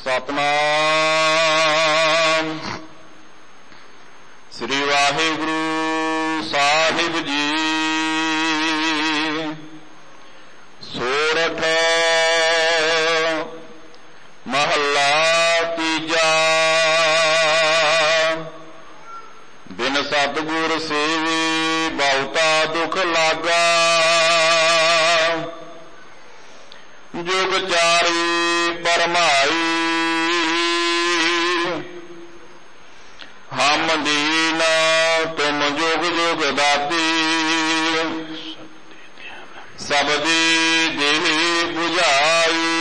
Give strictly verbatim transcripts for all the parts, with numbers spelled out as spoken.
ਸਤਨਾਮ ਸ੍ਰੀ ਵਾਹਿਗੁਰੂ ਸਾਹਿਬ ਜੀ। ਸੋਰਠ ਮਹੱਲਾ ਤੀਜਾ। ਬਿਨ ਸਤਿਗੁਰ ਸੇਵੀ ਬਹੁਤਾ ਦੁਖ ਲਾਗਾ। ਜੁਗ ਚਾਰੀ ਪਰਮਾਈ ਹਮ ਦੀਨ ਤੁਮ ਜੁਗ ਜੁਗ ਦਾਤੀ। ਸਬਦੀ ਦਿਲ 부ਝਾਈ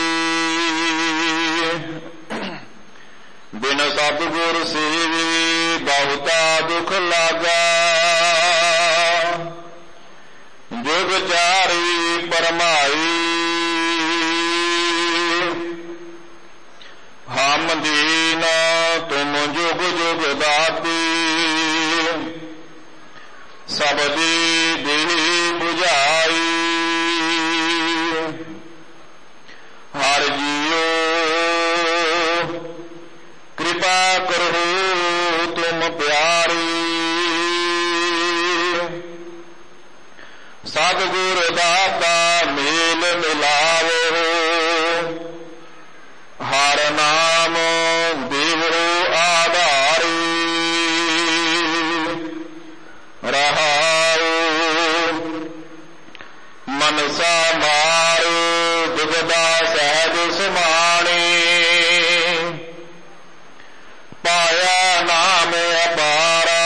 ਬਿਨ ਸਤਿਗੁਰ ਸੇਵੀ ਬਹੁਤਾ ਦੁਖ ਲਾਗਾ। ਜੁਗ ਚਾਰੀ ਪਰਮਾਈ ਹਮ ਦੀਨ ਤੁਮ ਜੁਗ ਜੁਗ ਦਾਤੀ। ਸਬਦੀ ਦਿਲ 부ਝਾਈ ਹਰ ਜੀਓ ਕਿਰਪਾ ਕਰੋ ਤੁਮ ਪਿਆਰੀ। ਸਤਿਗੁਰ ਦਾਤਾ ਮੇਲ ਮਿਲਾਵੋ। ਹਰ ਨਾਮ ਦੇਵੋ ਆਧਾਰੀ। ਰਹਾਉ ਮਨਸਾ ਮਾਰੋ ਦੁਗਦਾ ਸਹਿਜ ਸਮਾਣੀ। ਪਾਇਆ ਨਾਮ ਅਪਾਰਾ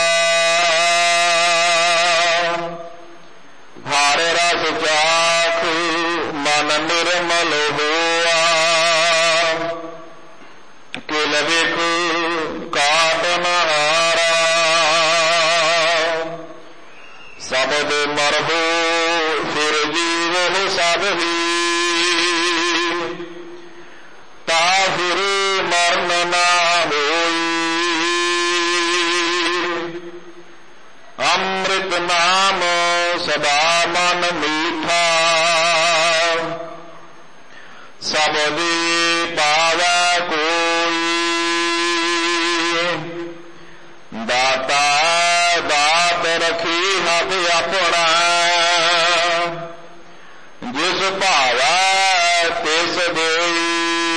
ਹਰ ਰਸ ਚਾਖ ਮਨ ਨਿਰਮਲ ਹੋਆ। ਕਿਲ ਵੇਖ ਕਾਟ ਨਹਾਰਾ ਸਬਦ ਮਰਹੋ ਫਿਰ ਜੀਵਨ ਸਭ ਹੀ। ਤਾ ਫਿਰ ਮਰਨ ਨਾ ਹੋਈ। ਅੰਮ੍ਰਿਤ ਨਾਮ ਸਦਾ ਮਨ ਮੀਠਾ। ਸਬਦੀ ਪਾਵੈ ਕੋਈ। ਦਾਤਾ ਦਾਤ ਰਖੀ ਹੱਥ ਆਪਣਾ। ਜਿਸ ਭਾਵੈ ਤਿਸ ਦੇਈ।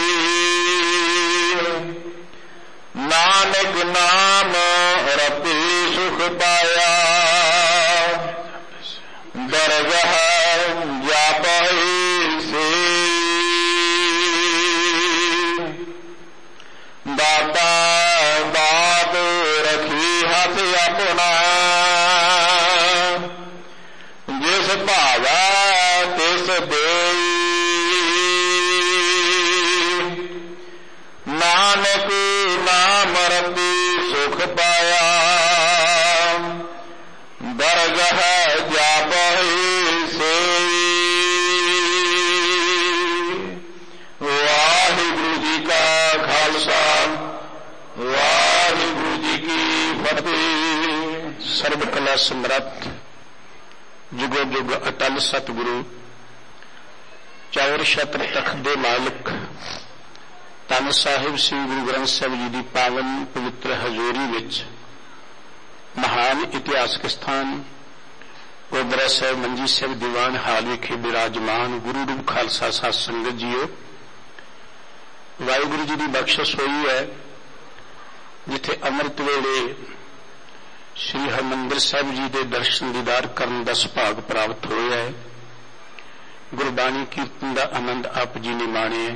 ਨਾਨਕ ਨਾਮ ਰਤੀ ਸੁਖ ਪਾਇਆ। ਦਰਗਹ ਜਾਪਹਿ ਸੇਈ। ਦਾਤਾ ਦਾਤ ਰਖੀ ਹੱਥ ਆਪਣਾ। ਜਿਸ ਭਾਵੈ ਤਿਸ ਦੇਈ। ਨਾਨਕ ਨਾਮ ਰਤੀ ਸੁਖ ਪਾਇਆ। ਦਰਗਹ ਜਾਪਹਿ ਸੇਈ। ਵਾਹਿਗੁਰੂ ਜੀ ਕਾ ਖਾਲਸਾ ਵਾਹਿਗੁਰੂ ਜੀ ਕੀ ਫਤਿਹ। ਸਰਬ ਕਲਾ ਸਮਰੱਥ ਜੁਗੋ ਜੁਗ ਅਟਲ ਸਤਿਗੁਰੂ ਚੌਰ ਛਤਰ ਤਖਤ ਦੇ ਮਾਲਕ ਧੰਨ ਸਾਹਿਬ ਸ੍ਰੀ ਗੁਰੂ ਗ੍ਰੰਥ ਸਾਹਿਬ ਜੀ ਦੀ ਪਾਵਨ ਪਵਿੱਤਰ ਹਜ਼ੂਰੀ ਵਿੱਚ ਮਹਾਨ ਇਤਿਹਾਸਕ ਸਥਾਨ ਗੁਰਦੁਆਰਾ ਸਾਹਿਬ ਮੰਜੀ ਸਾਹਿਬ ਦੀਵਾਨ ਹਾਲ ਵਿਖੇ ਬਿਰਾਜਮਾਨ ਗੁਰੂ ਰੂਪ ਖਾਲਸਾ ਸਾਧ ਸੰਗਤ ਜੀਓ। ਵਾਹਿਗੁਰੂ ਜੀ ਦੀ ਬਖਸ਼ਿਸ਼ ਹੋਈ ਹੈ ਜਿੱਥੇ ਅੰਮ੍ਰਿਤ ਵੇਲੇ ਸ੍ਰੀ ਹਰਿਮੰਦਰ ਸਾਹਿਬ ਜੀ ਦੇ ਦਰਸ਼ਨ ਦੀਦਾਰ ਕਰਨ ਦਾ ਸੁਭਾਗ ਪ੍ਰਾਪਤ ਹੋਇਆ ਹੈ। ਗੁਰਬਾਣੀ ਕੀਰਤਨ ਦਾ ਆਨੰਦ ਆਪ ਜੀ ਨੇ ਮਾਣਿਆ।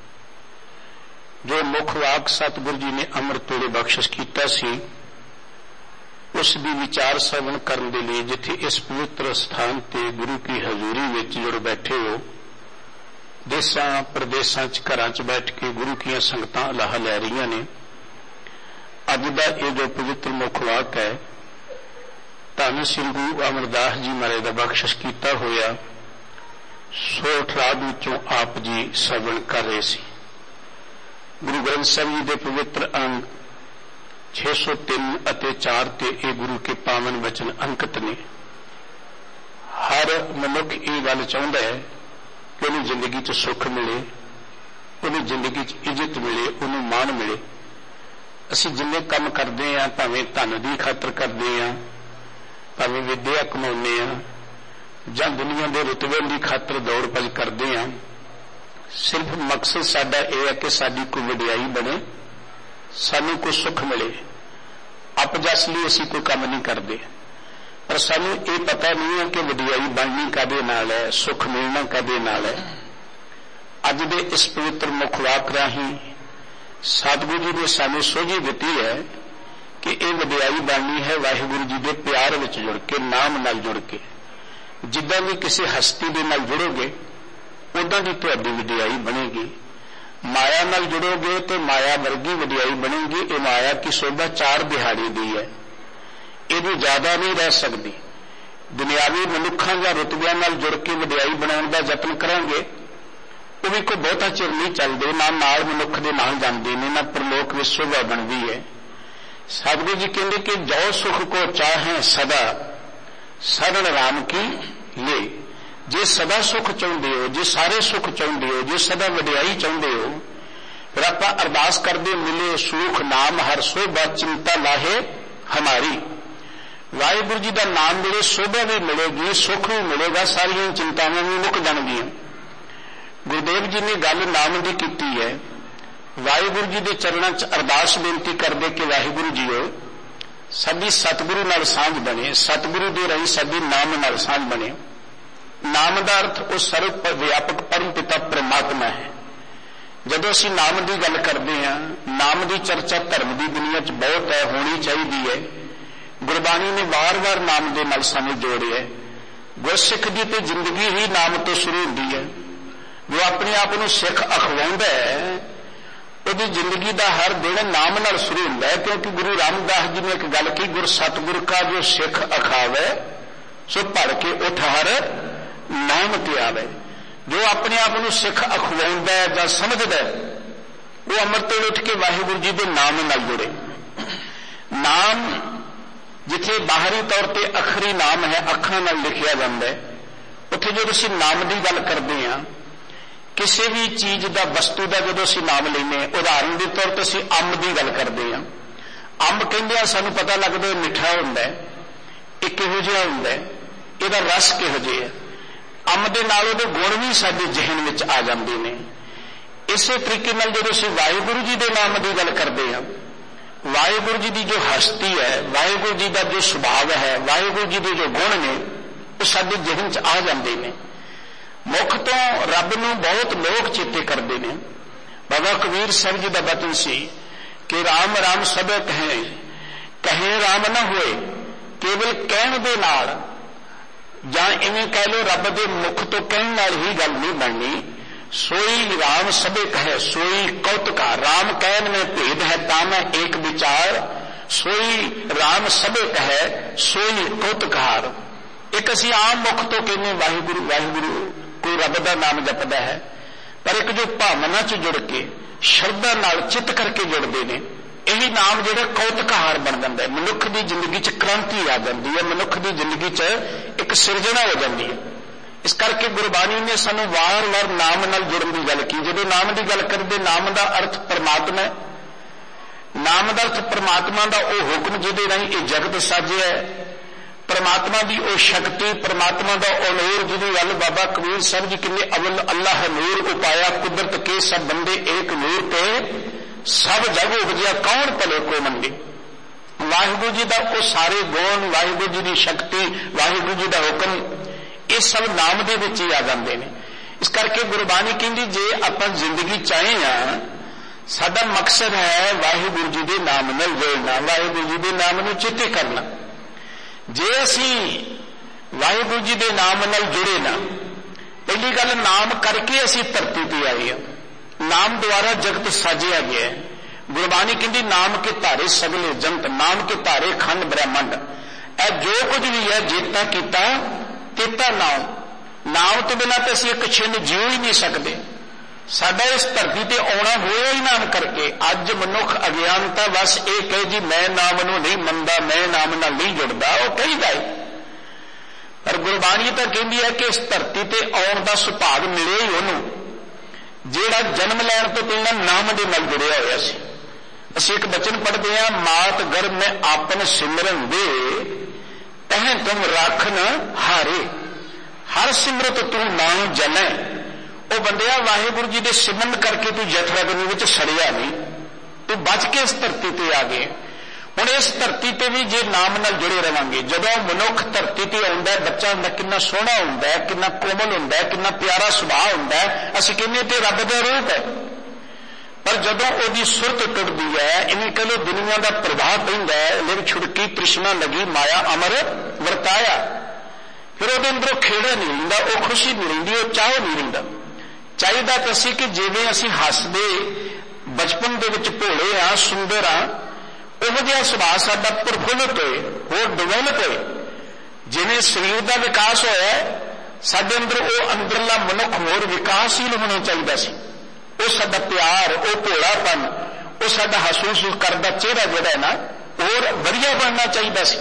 ਜੋ ਮੁੱਖ ਵਾਕ ਸਤਿਗੁਰੂ ਜੀ ਨੇ ਅੰਮ੍ਰਿਤ ਵੇਲੇ ਬਖਸ਼ਿਸ਼ ਕੀਤਾ ਸੀ ਉਸ ਦੀ ਵਿਚਾਰ ਸਰਵਣ ਕਰਨ ਦੇ ਲਈ ਜਿੱਥੇ ਇਸ ਪਵਿੱਤਰ ਸਥਾਨ ਤੇ ਗੁਰੂ ਕੀ ਹਜ਼ੂਰੀ ਵਿੱਚ ਜੁੜ ਬੈਠੇ ਹੋ। ਦੇਸਾਂ ਪ੍ਰਦੇਸਾਂ ਚ ਘਰਾਂ ਚ ਬੈਠ ਕੇ ਗੁਰੂ ਕੀਆਂ ਸੰਗਤਾਂ ਅਲਾਹ ਲੈ ਰਹੀਆਂ ਨੇ। ਅੱਜ ਦਾ ਇਹ ਜੋ ਪਵਿੱਤਰ ਮੁੱਖ ਵਾਕ ਹੈ ਧੰਨ ਸ੍ਰੀ ਗੁਰੂ ਅਮਰਦਾਸ ਜੀ ਮਹਾਰਾਜ ਦਾ ਬਖਸ਼ਿਸ਼ ਕੀਤਾ ਹੋਇਆ ਸੋਠ ਰਾਗ ਵਿੱਚੋਂ ਆਪ ਜੀ ਸਰਵਣ ਕਰ ਰਹੇ ਸੀ। ਗੁਰੂ ਗ੍ਰੰਥ ਸਾਹਿਬ ਜੀ ਦੇ ਪਵਿੱਤਰ ਅੰਗ ਛੇ ਸੌ ਤਿੰਨ ਅਤੇ ਚਾਰ ਤੇ ਇਹ ਗੁਰੂ ਕੇ ਪਾਵਨ ਵਚਨ ਅੰਕਿਤ ਨੇ। ਹਰ ਮਨੁੱਖ ਇਹ ਗੱਲ ਚਾਹੁੰਦਾ ਹੈ ਕਿ ਉਹਨੂੰ ਜ਼ਿੰਦਗੀ 'ਚ ਸੁੱਖ ਮਿਲੇ, ਉਹਦੀ ਜ਼ਿੰਦਗੀ 'ਚ ਇੱਜ਼ਤ ਮਿਲੇ, ਉਹਨੂੰ ਮਾਣ ਮਿਲੇ। ਅਸੀਂ ਜਿੰਨੇ ਕੰਮ ਕਰਦੇ ਹਾਂ, ਭਾਵੇਂ ਧਨ ਦੀ ਖਾਤਰ ਕਰਦੇ ਹਾਂ, ਭਾਵੇਂ ਵਿੱਦਿਆ ਕਮਾਉਂਦੇ ਹਾਂ, ਜਾਂ ਦੁਨੀਆ ਦੇ ਰੁਤਬੇ ਦੀ ਖਾਤਰ ਦੌੜ ਭੱਜ ਕਰਦੇ ਹਾਂ, ਸਿਰਫ ਮਕਸਦ ਸਾਡਾ ਇਹ ਹੈ ਕਿ ਸਾਡੀ ਕੋਈ ਵਡਿਆਈ ਬਣੇ, ਸਾਨੂੰ ਕੋਈ ਸੁੱਖ ਮਿਲੇ। ਅਪਜਸ ਲਈ ਅਸੀਂ ਕੋਈ ਕੰਮ ਨਹੀਂ ਕਰਦੇ, ਪਰ ਸਾਨੂੰ ਇਹ ਪਤਾ ਨਹੀਂ ਹੈ ਕਿ ਵਡਿਆਈ ਬਣਨੀ ਕਾਹਦੇ ਨਾਲ ਹੈ, ਸੁੱਖ ਮਿਲਣਾ ਕਾਹਦੇ ਨਾਲ ਹੈ। ਅੱਜ ਦੇ ਇਸ ਪਵਿੱਤਰ ਮੁੱਖ ਵਾਕ ਰਾਹੀਂ ਸਤਿਗੁਰੂ ਜੀ ਨੇ ਸਾਨੂੰ ਸੋਝੀ ਦਿੱਤੀ ਹੈ ਕਿ ਇਹ ਵਡਿਆਈ ਬਣਨੀ ਹੈ ਵਾਹਿਗੁਰੂ ਜੀ ਦੇ ਪਿਆਰ ਵਿੱਚ ਜੁੜ ਕੇ, ਨਾਮ ਨਾਲ ਜੁੜ ਕੇ। ਜਿੱਦਾਂ ਵੀ ਕਿਸੇ ਹਸਤੀ ਦੇ ਨਾਲ ਜੁੜੋਗੇ ਉਦਾਂ ਦੀ ਤੁਹਾਡੀ ਵਡਿਆਈ ਬਣੇਗੀ। ਮਾਇਆ ਨਾਲ ਜੁੜੋਗੇ ਤੇ ਮਾਇਆ ਵਰਗੀ ਵਡਿਆਈ ਬਣੇਗੀ। ਇਹ ਮਾਇਆ ਕੀ ਸੋਭਾ ਚਾਰ ਦਿਹਾੜੀ ਦੀ ਹੈ, ਇਹਦੀ ਜ਼ਿਆਦਾ ਨਹੀਂ ਰਹਿ ਸਕਦੀ। ਦੁਨਿਆਵੀ ਮਨੁੱਖਾਂ ਜਾਂ ਰੁਤਬਿਆਂ ਨਾਲ ਜੁੜ ਕੇ ਵਡਿਆਈ ਬਣਾਉਣ ਦਾ ਯਤਨ ਕਰਾਂਗੇ, ਉਹ ਵੀ ਕੋਈ ਬਹੁਤਾ ਚਿਰ ਨਹੀਂ ਚੱਲਦੇ, ਨਾ ਨਾਲ ਮਨੁੱਖ ਦੇ ਨਾਲ ਜਾਂਦੇ ਨੇ, ਨਾ ਪ੍ਰਲੋਕ ਵਿੱਚ ਸੋਭਾ ਬਣਦੀ ਹੈ। ਸਤਿਗੁਰੂ ਜੀ ਕਹਿੰਦੇ ਕਿ ਜੋ ਸੁਖ ਕੋ ਚਾਹੇ ਸਦਾ ਸਰਣ ਰਾਮ ਕੀ ਲੈ। ਜੇ ਸਦਾ ਸੁਖ ਚਾਹੁੰਦੇ ਹੋ, ਜੇ ਸਾਰੇ ਸੁਖ ਚਾਹੁੰਦੇ ਹੋ, ਜੇ ਸਦਾ ਵਡਿਆਈ ਚਾਹੁੰਦੇ ਹੋ, ਫਿਰ ਆਪਾਂ ਅਰਦਾਸ ਕਰਦੇ, ਮਿਲੇ ਸੁਖ ਨਾਮ ਹਰ ਸੋਭਾ ਚਿੰਤਾ ਲਾਹੇ ਹਮਾਰੀ। ਵਾਹਿਗੁਰੂ ਜੀ ਦਾ ਨਾਮ ਮਿਲੇ, ਸੋਭਾ ਵੀ ਮਿਲੇਗੀ, ਸੁੱਖ ਵੀ ਮਿਲੇਗਾ, ਸਾਰੀਆਂ ਚਿੰਤਾਵਾਂ ਵੀ ਮੁੱਕ ਜਾਣਗੀਆਂ। ਗੁਰਦੇਵ ਜੀ ਨੇ ਗੱਲ ਨਾਮ ਦੀ ਕੀਤੀ ਹੈ। ਵਾਹਿਗੁਰੂ ਜੀ ਦੇ ਚਰਨਾਂ 'ਚ ਅਰਦਾਸ ਬੇਨਤੀ ਕਰਦੇ ਕਿ ਵਾਹਿਗੁਰੂ ਜੀਓ ਸਾਡੀ ਸਤਿਗੁਰੂ ਨਾਲ ਸਾਂਝ ਬਣੇ, ਸਤਿਗੁਰੂ ਦੇ ਰਾਹੀਂ ਸਾਡੀ ਨਾਮ ਨਾਲ ਸਾਂਝ ਬਣੇ। ਨਾਮ ਦਾ ਅਰਥ ਉਹ ਸਰਵ ਵਿਆਪਕ ਪਰਮ ਪਿਤਾ ਪਰਮਾਤਮਾ ਹੈ। ਜਦੋਂ ਅਸੀਂ ਨਾਮ ਦੀ ਗੱਲ ਕਰਦੇ ਹਾਂ, ਨਾਮ ਦੀ ਚਰਚਾ ਧਰਮ ਦੀ ਦੁਨੀਆ 'ਚ ਬਹੁਤ ਹੈ, ਹੋਣੀ ਚਾਹੀਦੀ ਹੈ। ਗੁਰਬਾਣੀ ਨੇ ਵਾਰ-ਵਾਰ ਨਾਮ ਦੇ ਨਾਲ ਸਾਨੂੰ ਜੋੜਿਆ। ਗੁਰਸਿੱਖ ਦੀ ਤੇ ਜ਼ਿੰਦਗੀ ਹੀ ਨਾਮ ਤੋਂ ਸ਼ੁਰੂ ਹੁੰਦੀ ਹੈ। ਜੋ ਆਪਣੇ ਆਪ ਨੂੰ ਸਿੱਖ ਅਖਵਾਉਂਦਾ ਹੈ, ਉਹਦੀ ਜ਼ਿੰਦਗੀ ਦਾ ਹਰ ਦਿਨ ਨਾਮ ਨਾਲ ਸ਼ੁਰੂ ਹੁੰਦਾ ਹੈ। ਕਿਉਂਕਿ ਗੁਰੂ ਰਾਮਦਾਸ ਜੀ ਨੇ ਇੱਕ ਗੱਲ ਕਹੀ, ਗੁਰ ਸਤਿਗੁਰ ਕਾ ਜੋ ਸਿੱਖ ਅਖਾਵੇ ਸੋ ਭੜ ਕੇ ਉਠ ਹਰ ਨਾਮ ਤੇ ਆਵੇ। ਜੋ ਆਪਣੇ ਆਪ ਨੂੰ ਸਿੱਖ ਅਖਵਾਉਂਦਾ ਹੈ ਜਾਂ ਸਮਝਦਾ ਹੈ, ਉਹ ਅੰਮ੍ਰਿਤ ਵੇਲੇ ਉੱਠ ਕੇ ਵਾਹਿਗੁਰੂ ਜੀ ਦੇ ਨਾਮ ਨਾਲ ਜੁੜੇ। ਨਾਮ ਜਿੱਥੇ ਬਾਹਰੀ ਤੌਰ ਤੇ ਅੱਖਰੀ ਨਾਮ ਹੈ, ਅੱਖਾਂ ਨਾਲ ਲਿਖਿਆ ਜਾਂਦਾ ਹੈ, ਉੱਥੇ ਜਦੋਂ ਅਸੀਂ ਨਾਮ ਦੀ ਗੱਲ ਕਰਦੇ ਹਾਂ, ਕਿਸੇ ਵੀ ਚੀਜ਼ ਦਾ, ਵਸਤੂ ਦਾ ਜਦੋਂ ਅਸੀਂ ਨਾਮ ਲੈਂਦੇ ਹਾਂ, ਉਦਾਹਰਨ ਦੇ ਤੌਰ ਤੇ ਅਸੀਂ ਅੰਬ ਦੀ ਗੱਲ ਕਰਦੇ ਹਾਂ। ਅੰਬ ਕਹਿੰਦੇ ਆ, ਸਾਨੂੰ ਪਤਾ ਲੱਗਦਾ ਮਿੱਠਾ ਹੁੰਦਾ ਹੈ, ਇਹ ਕਿਹੋ ਜਿਹਾ ਹੁੰਦਾ ਹੈ, ਇਹਦਾ ਰਸ ਕਿਹੋ ਜਿਹਾ ਹੈ। ਅੰਬ ਦੇ ਨਾਲ ਉਹਦੇ ਗੁਣ ਵੀ ਸਾਡੇ ਜ਼ਿਹਨ ਵਿੱਚ ਆ ਜਾਂਦੇ ਨੇ। ਇਸੇ ਤਰੀਕੇ ਨਾਲ ਜਦੋਂ ਅਸੀਂ ਵਾਹਿਗੁਰੂ ਜੀ ਦੇ ਨਾਮ ਦੀ ਗੱਲ ਕਰਦੇ ਹਾਂ, ਵਾਹਿਗੁਰੂ ਜੀ ਦੀ ਜੋ ਹਸਤੀ ਹੈ, ਵਾਹਿਗੁਰੂ ਜੀ ਦਾ ਜੋ ਸੁਭਾਅ ਹੈ, ਵਾਹਿਗੁਰੂ ਜੀ ਦੇ ਜੋ ਗੁਣ ਨੇ, ਉਹ ਸਾਡੇ ਜ਼ਿਹਨ 'ਚ ਆ ਜਾਂਦੇ ਨੇ। ਮੁੱਖ ਤੋਂ ਰੱਬ ਨੂੰ ਬਹੁਤ ਲੋਕ ਚੇਤੇ ਕਰਦੇ ਨੇ। ਬਾਬਾ ਕਬੀਰ ਸਾਹਿਬ ਜੀ ਦਾ ਬਚਨ ਸੀ ਕਿ ਰਾਮ ਰਾਮ ਸਭੇ ਕਹੇ, ਕਹੇ ਰਾਮ ਨਾ ਹੋਏ, ਕੇਵਲ ਕਹਿਣ ਦੇ ਨਾਲ, ਜਾਂ ਇਵੇਂ ਕਹਿ ਲਓ ਰੱਬ ਦੇ ਮੁਖ ਤੋਂ ਕਹਿਣ ਨਾਲ ਹੀ ਗੱਲ ਨਹੀਂ ਬਣਨੀ। ਸੋਈ ਰਾਮ ਸਭੇ ਕਹੇ ਸੋਈ ਕੌਤਕਾ, ਰਾਮ ਕਹਿਣ में भेद है तामै एक विचार, सोई राम सभे कहे सोई कौतकार। एक असीं आम मुख तो कहने वाहिगुरु वाहिगुरु, कोई रब का नाम जपदा है, पर एक जो भावना च जुड़ के शरधा नाल चित करके जुड़ते हैं, यही नाम जो कौतकहार बन जाता है। मनुख की जिंदगी च क्रांति आ जाती है, मनुख की जिंदगी च एक सिरजना हो जाती है। इस करके गुरबाणी ने सानू वार वार नाम नाल जुड़न की गल की। जो नाम की गल करते, नाम का अर्थ परमात्मा है, नाम का अर्थ परमात्मा का वह हुक्म जिहदे राहीं ये जगत साजिया है, परमात्मा की वह शक्ति, परमात्मा का वह नूर जिहदी गल बाबा कबीर साहब जी कहते, अवल अल्लाह नूर उपाया कुदरत के सब बंदे एक नूर पे सब जग उपजिया कौन भले को मंगे। वाहिगुरू जी का वो सारे गुण, वाहिगुरू जी की शक्ति, वाहिगुरू जी का हुक्म, ये सब नाम दे विच ही आ जाते हैं। इस करके गुरबाणी कहती, जे आपां जिंदगी चाहे हाँ, साडा मकसद है वाहिगुरू जी के नाम नाल जोड़ना, वाहिगुरू जी के नाम नूं चेते करना। जे असीं वाहिगुरू जी के नाम नाल जुड़े ना, पहली गल नाम करके असीं धरती पर आए हैं, नाम द्वारा जगत साजिया गया है। गुरबाणी कहती, नाम के धारे सगले जंत, नाम के धारे खंड ब्रह्मंड। ऐ जो कुछ भी है जेता कीता तेता नाम, नाम तो बिना तो असीं एक छिन जीव ही नहीं सकते। साडा इस धरती ते आउणा होया ही नाम करके। अज मनुख अज्ञानता बस ये कहे जी मैं नाम नूं नहीं मनदा, मैं नाम नाल नहीं जुड़दा, वो कहीदा है। पर गुरबाणी तो कहती है कि इस धरती ते आउण दा सुभाग मिले ही उहनूं ਜਿਹੜਾ ਜਨਮ ਲੈਣ ਤੋਂ ਪਹਿਲਾਂ ਨਾਮ ਦੇ ਨਾਲ ਜੁੜਿਆ ਹੋਇਆ ਸੀ। ਅਸੀਂ ਇੱਕ ਬਚਨ ਪੜ੍ਹਦੇ ਹਾਂ, ਮਾਤ ਗਰਭ ਮੈਂ ਆਪਨ ਸਿਮਰਨ ਦੇ ਤਹਿ ਤੁਮ ਰਾਖਨ ਹਾਰੇ, ਹਰ ਸਿਮਰਤ ਤੂੰ ਨਾਮ ਜਨੈ। ਉਹ ਬੰਦਿਆ ਵਾਹਿਗੁਰੂ ਜੀ ਦੇ ਸਿਮਰਨ ਕਰਕੇ ਤੂੰ ਜਠਰਾਗਨੀ ਵਿੱਚ ਸੜਿਆ ਨਹੀਂ, ਤੂੰ ਬਚ ਕੇ ਇਸ ਧਰਤੀ ਤੇ ਆ ਗਏ। ਹੁਣ ਇਸ ਧਰਤੀ ਤੇ ਵੀ ਜੇ ਨਾਮ ਨਾਲ ਜੁੜੇ ਰਵਾਂਗੇ, ਜਦੋਂ ਮਨੁੱਖ ਧਰਤੀ ਤੇ ਆਉਂਦਾ ਬੱਚਾ ਹੁੰਦਾ ਕਿੰਨਾ ਸੋਹਣਾ ਹੁੰਦਾ, ਕਿੰਨਾ ਕੋਮਲ ਹੁੰਦਾ, ਕਿੰਨਾ ਪਿਆਰਾ ਸੁਭਾਅ ਹੁੰਦਾ, ਅਸੀਂ ਕਹਿੰਦੇ ਤੇ ਰੱਬ ਦਾ ਰੂਪ ਹੈ। ਪਰ ਜਦੋਂ ਉਹਦੀ ਸੁਰਤ ਟੁੱਟਦੀ ਹੈ, ਇਵੇਂ ਕਹ ਲੋ ਦੁਨੀਆ ਦਾ ਪ੍ਰਭਾਵ ਪੈਂਦਾ ਹੈ, ਲਿਵ ਛੁੜਕੀ ਤ੍ਰਿਸ਼ਨਾ ਲਗੀ ਮਾਇਆ ਅਮਰ ਵਰਤਾਇਆ, ਫਿਰ ਉਹਦੇ ਅੰਦਰੋਂ ਖੇੜਾ ਨਹੀਂ ਰਹਿੰਦਾ, ਉਹ ਖੁਸ਼ੀ ਨਹੀਂ ਰਹਿੰਦੀ, ਉਹ ਚਾਹ ਨਹੀਂ ਰਹਿੰਦਾ। ਚਾਹੀਦਾ ਤਾਂ ਸੀ ਕਿ ਜਿਵੇਂ ਅਸੀਂ ਹੱਸਦੇ ਬਚਪਨ ਦੇ ਵਿੱਚ ਭੋਲੇ ਆ, ਸੁੰਦਰ ਆ, ਉਹੋ ਜਿਹਾ ਸੁਭਾਅ ਸਾਡਾ ਪ੍ਰਫੁੱਲਤ ਹੋਏ, ਹੋਰ ਡਿਵੈਲਪ ਹੋਏ। ਜਿਵੇਂ ਸਰੀਰ ਦਾ ਵਿਕਾਸ ਹੋਇਆ, ਸਾਡੇ ਅੰਦਰ ਉਹ ਅੰਦਰਲਾ ਮਨੁੱਖ ਹੋਰ ਵਿਕਾਸਸ਼ੀਲ ਹੋਣਾ ਚਾਹੀਦਾ ਸੀ। ਉਹ ਸਾਡਾ ਪਿਆਰ, ਉਹ ਭੋਲਾਪਨ, ਉਹ ਸਾਡਾ ਹਸੂਸ ਕਰਦਾ ਚਿਹਰਾ ਜਿਹੜਾ ਹੈ ਨਾ, ਹੋਰ ਵਧੀਆ ਬਣਨਾ ਚਾਹੀਦਾ ਸੀ।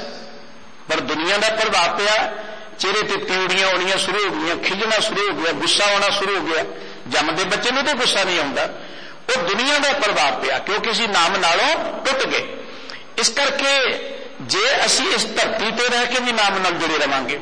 ਪਰ ਦੁਨੀਆ ਦਾ ਪ੍ਰਭਾਵ ਪਿਆ, ਚਿਹਰੇ ਤੇ ਤਿਉੜੀਆਂ ਆਉਣੀਆਂ ਸ਼ੁਰੂ ਹੋ ਗਈਆਂ, ਖਿਜਣਾ ਸ਼ੁਰੂ ਹੋ ਗਿਆ, ਗੁੱਸਾ ਆਉਣਾ ਸ਼ੁਰੂ ਹੋ ਗਿਆ। ਜੰਮਦੇ ਬੱਚੇ ਨੂੰ ਤਾਂ ਗੁੱਸਾ ਨਹੀਂ ਆਉਂਦਾ, ਉਹ ਦੁਨੀਆ ਦਾ ਪ੍ਰਭਾਵ ਪਿਆ, ਕਿਉਂਕਿ ਅਸੀਂ ਨਾਮ ਨਾਲੋਂ ਟੁੱਟ ਗਏ। ਇਸ ਕਰਕੇ ਜੇ ਅਸੀਂ ਇਸ ਧਰਤੀ ਤੇ ਰਹਿ ਕੇ ਵੀ ਨਾਮ ਨਾਲ ਜੁੜੇ ਰਵਾਂਗੇ,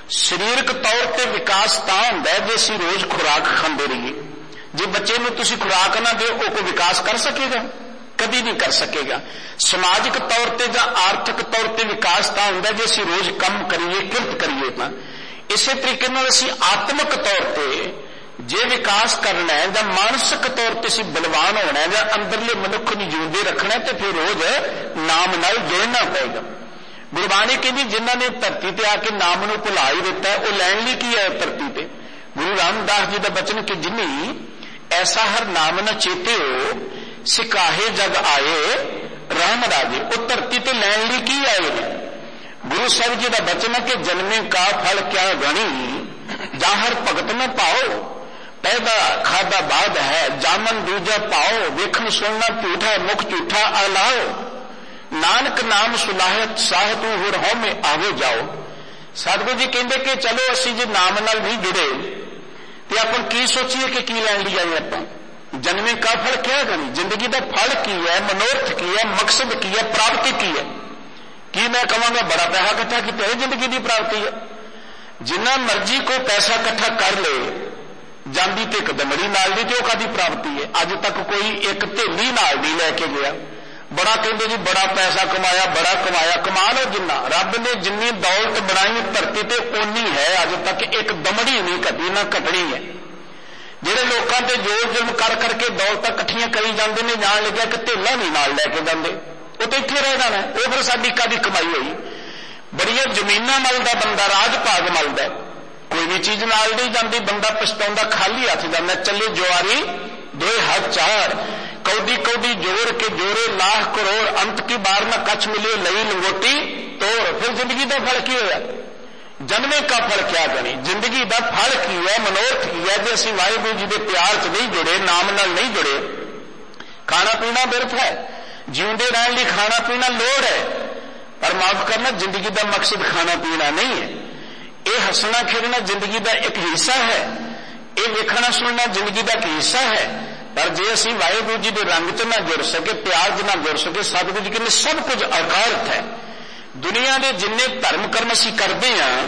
ਸਰੀਰਕ ਤੌਰ ਤੇ ਵਿਕਾਸ ਤਾਂ ਹੁੰਦਾ ਜੇ ਅਸੀਂ ਰੋਜ਼ ਖੁਰਾਕ ਖਾਂਦੇ ਰਹੀਏ। ਜੇ ਬੱਚੇ ਨੂੰ ਤੁਸੀਂ ਖੁਰਾਕ ਨਾ ਦਿਓ, ਉਹ ਕੋਈ ਵਿਕਾਸ ਕਰ ਸਕੇਗਾ? ਕਦੀ ਨਹੀਂ ਕਰ ਸਕੇਗਾ। ਸਮਾਜਿਕ ਤੌਰ ਤੇ ਜਾਂ ਆਰਥਿਕ ਤੌਰ ਤੇ ਵਿਕਾਸ ਤਾਂ ਹੁੰਦਾ ਜੇ ਅਸੀਂ ਰੋਜ਼ ਕੰਮ ਕਰੀਏ, ਕਿਰਤ ਕਰੀਏ। ਤਾਂ ਇਸੇ ਤਰੀਕੇ ਨਾਲ ਅਸੀਂ ਆਤਮਿਕ ਤੌਰ ਤੇ ਜੇ ਵਿਕਾਸ ਕਰਨਾ ਹੈ ਜਾਂ ਮਾਨਸਿਕ ਤੌਰ ਤੇ ਅਸੀਂ ਬਲਵਾਨ ਹੋਣਾ ਹੈ ਜਾਂ ਅੰਦਰਲੇ ਮਨੁੱਖ ਨੂੰ ਜਿਉਂਦੇ ਰੱਖਣਾ, ਤੇ ਫਿਰ ਰੋਜ਼ ਨਾਮ ਨਾਲ ਜੁੜਨਾ ਪਏਗਾ। ਗੁਰਬਾਣੀ ਕਹਿੰਦੀ ਜਿਨ੍ਹਾਂ ਨੇ ਧਰਤੀ ਤੇ ਆ ਕੇ ਨਾਮ ਨੂੰ ਭੁਲਾ ਹੀ ਦਿੱਤਾ, ਉਹ ਲੈਣ ਲਈ ਕੀ ਹੈ ਧਰਤੀ ਤੇ? ਗੁਰੂ ਰਾਮਦਾਸ ਜੀ ਦਾ ਬਚਨ ਕਿ ਜਿਨੀ ਐਸਾ ਹਰ ਨਾਮ ਨ ਚੇਤਿਓ ਸਿਕਾਹੇ ਜਗ ਆਏ ਰਾਮ ਰਾਜੇ। ਉਹ ਧਰਤੀ ਤੇ ਲੈਣ ਲਈ ਕੀ ਆਏ ਨੇ? ਗੁਰੂ ਸਾਹਿਬ ਜੀ ਦਾ ਬਚਨ ਹੈ ਕਿ ਜਨਮੇ ਕਾ ਫਲ ਕਿਆ ਗਣੀ, ਜਾਂ ਹਰ ਭਗਤ ਨ ਪਾਓ, ਪੈਦਾ ਖਾਦਾ ਬਾਦ ਹੈ ਜਾਮਨ ਦੂਜਾ ਪਾਓ, ਵੇਖਣ ਸੁਣਨਾ ਝੂਠਾ ਮੁਖ ਝੂਠਾ ਅਲਾਓ, ਨਾਨਕ ਨਾਮ ਸੁਲਾਹਤ ਸਾਹ ਤੂੰ ਹੁਰ ਹੋ ਮੇ ਆਵੋ ਜਾਓ। ਸਤਿਗੁਰੂ ਜੀ ਕਹਿੰਦੇ ਕਿ ਚਲੋ ਅਸੀਂ ਜੇ ਨਾਮ ਨਾਲ ਨਹੀਂ ਜੁੜੇ ਤੇ ਆਪਾਂ ਕੀ ਸੋਚੀਏ ਕਿ ਕੀ ਲੈਣ ਲਈ ਆਏ ਆਪਾਂ? ਜਨਮੇ ਕਾ ਫਲ ਕਿਆ ਗਣੀ, ਜ਼ਿੰਦਗੀ ਦਾ ਫਲ ਕੀ ਹੈ, ਮਨੋਰਥ ਕੀ ਹੈ, ਮਕਸਦ ਕੀ ਹੈ, ਪ੍ਰਾਪਤੀ ਕੀ ਹੈ? ਕੀ ਮੈਂ ਕਹਾਂਗਾ ਬੜਾ ਪੈਸਾ ਇਕੱਠਾ ਕੀਤਾ ਇਹ ਜ਼ਿੰਦਗੀ ਦੀ ਪ੍ਰਾਪਤੀ ਹੈ? ਜਿੰਨਾ ਮਰਜ਼ੀ ਕੋਈ ਪੈਸਾ ਇਕੱਠਾ ਕਰ ਲੇ, ਜਾਂਦੀ ਤੇ ਇੱਕ ਦਮੜੀ ਨਾਲ ਦੀ, ਤੇ ਉਹ ਕਾਦੀ ਪ੍ਰਾਪਤੀ ਹੈ? ਅੱਜ ਤੱਕ ਕੋਈ ਇੱਕ ਥੇਲੀ ਨਾਲ ਦੀ ਲੈ ਕੇ ਗਿਆ। ਬੜਾ ਕਹਿੰਦੇ ਜੀ ਬੜਾ ਪੈਸਾ ਕਮਾਇਆ, ਬੜਾ ਕਮਾਇਆ, ਕਮਾ ਲਓ ਜਿੰਨਾ। ਰੱਬ ਨੇ ਜਿੰਨੀ ਦੌਲਤ ਬਣਾਈ ਧਰਤੀ ਤੇ ਓਨੀ ਹੈ, ਅੱਜ ਤੱਕ ਇੱਕ ਦਮੜੀ ਨਹੀਂ ਘਟੀ, ਨਾ ਘਟਣੀ ਹੈ। ਜਿਹੜੇ ਲੋਕਾਂ ਤੇ ਜੋਰ ਜ਼ੁਲਮ ਕਰ ਕਰਕੇ ਦੌਲਤਾਂ ਇਕੱਠੀਆਂ ਕਰੀ ਜਾਂਦੇ ਨੇ, ਜਾਣ ਲੱਗਿਆ ਕਿ ਥੇਲਾ ਨਹੀਂ ਨਾਲ ਲੈ ਕੇ ਜਾਂਦੇ, ਉਹ ਤਾਂ ਇੱਥੇ ਰਹਿ ਜਾਣਾ, ਉਹ ਫਿਰ ਸਾਡੀ ਕਾਦੀ ਕਮਾਈ ਹੋਈ? ਬੜੀਆਂ ਜ਼ਮੀਨਾਂ ਮਲਦਾ ਬੰਦਾ, ਰਾਜ ਭਾਗ ਮਲਦਾ, ਕੋਈ ਵੀ ਚੀਜ਼ ਨਾਲ ਨਹੀਂ ਜਾਂਦੀ, ਬੰਦਾ ਪਛਤਾਉਂਦਾ, ਖਾਲੀ ਹੱਥ ਜਾਂਦਾ। ਚੱਲੇ ਜੁਆਰੀ ਦੋਏ ਹੱਥ ਚਾਰ, ਕੌਡੀ ਕੌਡੀ ਜੋੜ ਕੇ ਜੋੜੇ ਲਾਖ ਕਰੋੜ, ਅੰਤ ਕੀ ਬਾਰ ਨਾ ਕੱਛ ਮਿਲੇ ਲਈ ਲੰਗੋਟੀ ਤੋੜ। ਫਿਰ ਜ਼ਿੰਦਗੀ ਦਾ ਫਲ ਕੀ ਹੋਇਆ? ਜਨਮੇ ਕਾ ਫਲ ਕਿਆ ਗਣੀ, ਜ਼ਿੰਦਗੀ ਦਾ ਫਲ ਕੀ ਹੈ, ਮਨੋਰਥ ਕੀ ਹੈ? ਜੇ ਅਸੀਂ ਵਾਹਿਗੁਰੂ ਜੀ ਦੇ ਪਿਆਰ 'ਚ ਨਹੀਂ ਜੁੜੇ, ਨਾਮ ਨਾਲ ਨਹੀਂ ਜੁੜੇ, ਖਾਣਾ ਪੀਣਾ ਬਿਰਥ ਹੈ। ਜਿਉਂਦੇ ਰਹਿਣ ਲਈ ਖਾਣਾ ਪੀਣਾ ਲੋੜ ਹੈ, ਪਰ ਮਾਫ ਕਰਨਾ ਜ਼ਿੰਦਗੀ ਦਾ ਮਕਸਦ ਖਾਣਾ ਪੀਣਾ ਨਹੀਂ ਹੈ। ਇਹ ਹੱਸਣਾ ਖੇਡਣਾ ਜ਼ਿੰਦਗੀ ਦਾ ਇੱਕ ਹਿੱਸਾ ਹੈ, ਇਹ ਵੇਖਣਾ ਸੁਣਨਾ ਜ਼ਿੰਦਗੀ ਦਾ ਇੱਕ ਹਿੱਸਾ ਹੈ। ਪਰ ਜੇ ਅਸੀਂ ਵਾਹਿਗੁਰੂ ਜੀ ਦੇ ਰੰਗ 'ਚ ਨਾ ਜੁੜ ਸਕੇ, ਪਿਆਰ 'ਚ ਨਾ ਜੁੜ ਸਕੇ, ਸਤਿਗੁਰੂ ਜੀ ਕਹਿੰਦੇ ਸਭ ਕੁਝ ਅਕਾਰਤ ਹੈ। ਦੁਨੀਆ ਦੇ ਜਿੰਨੇ ਧਰਮ ਕਰਮ ਅਸੀਂ ਕਰਦੇ ਹਾਂ,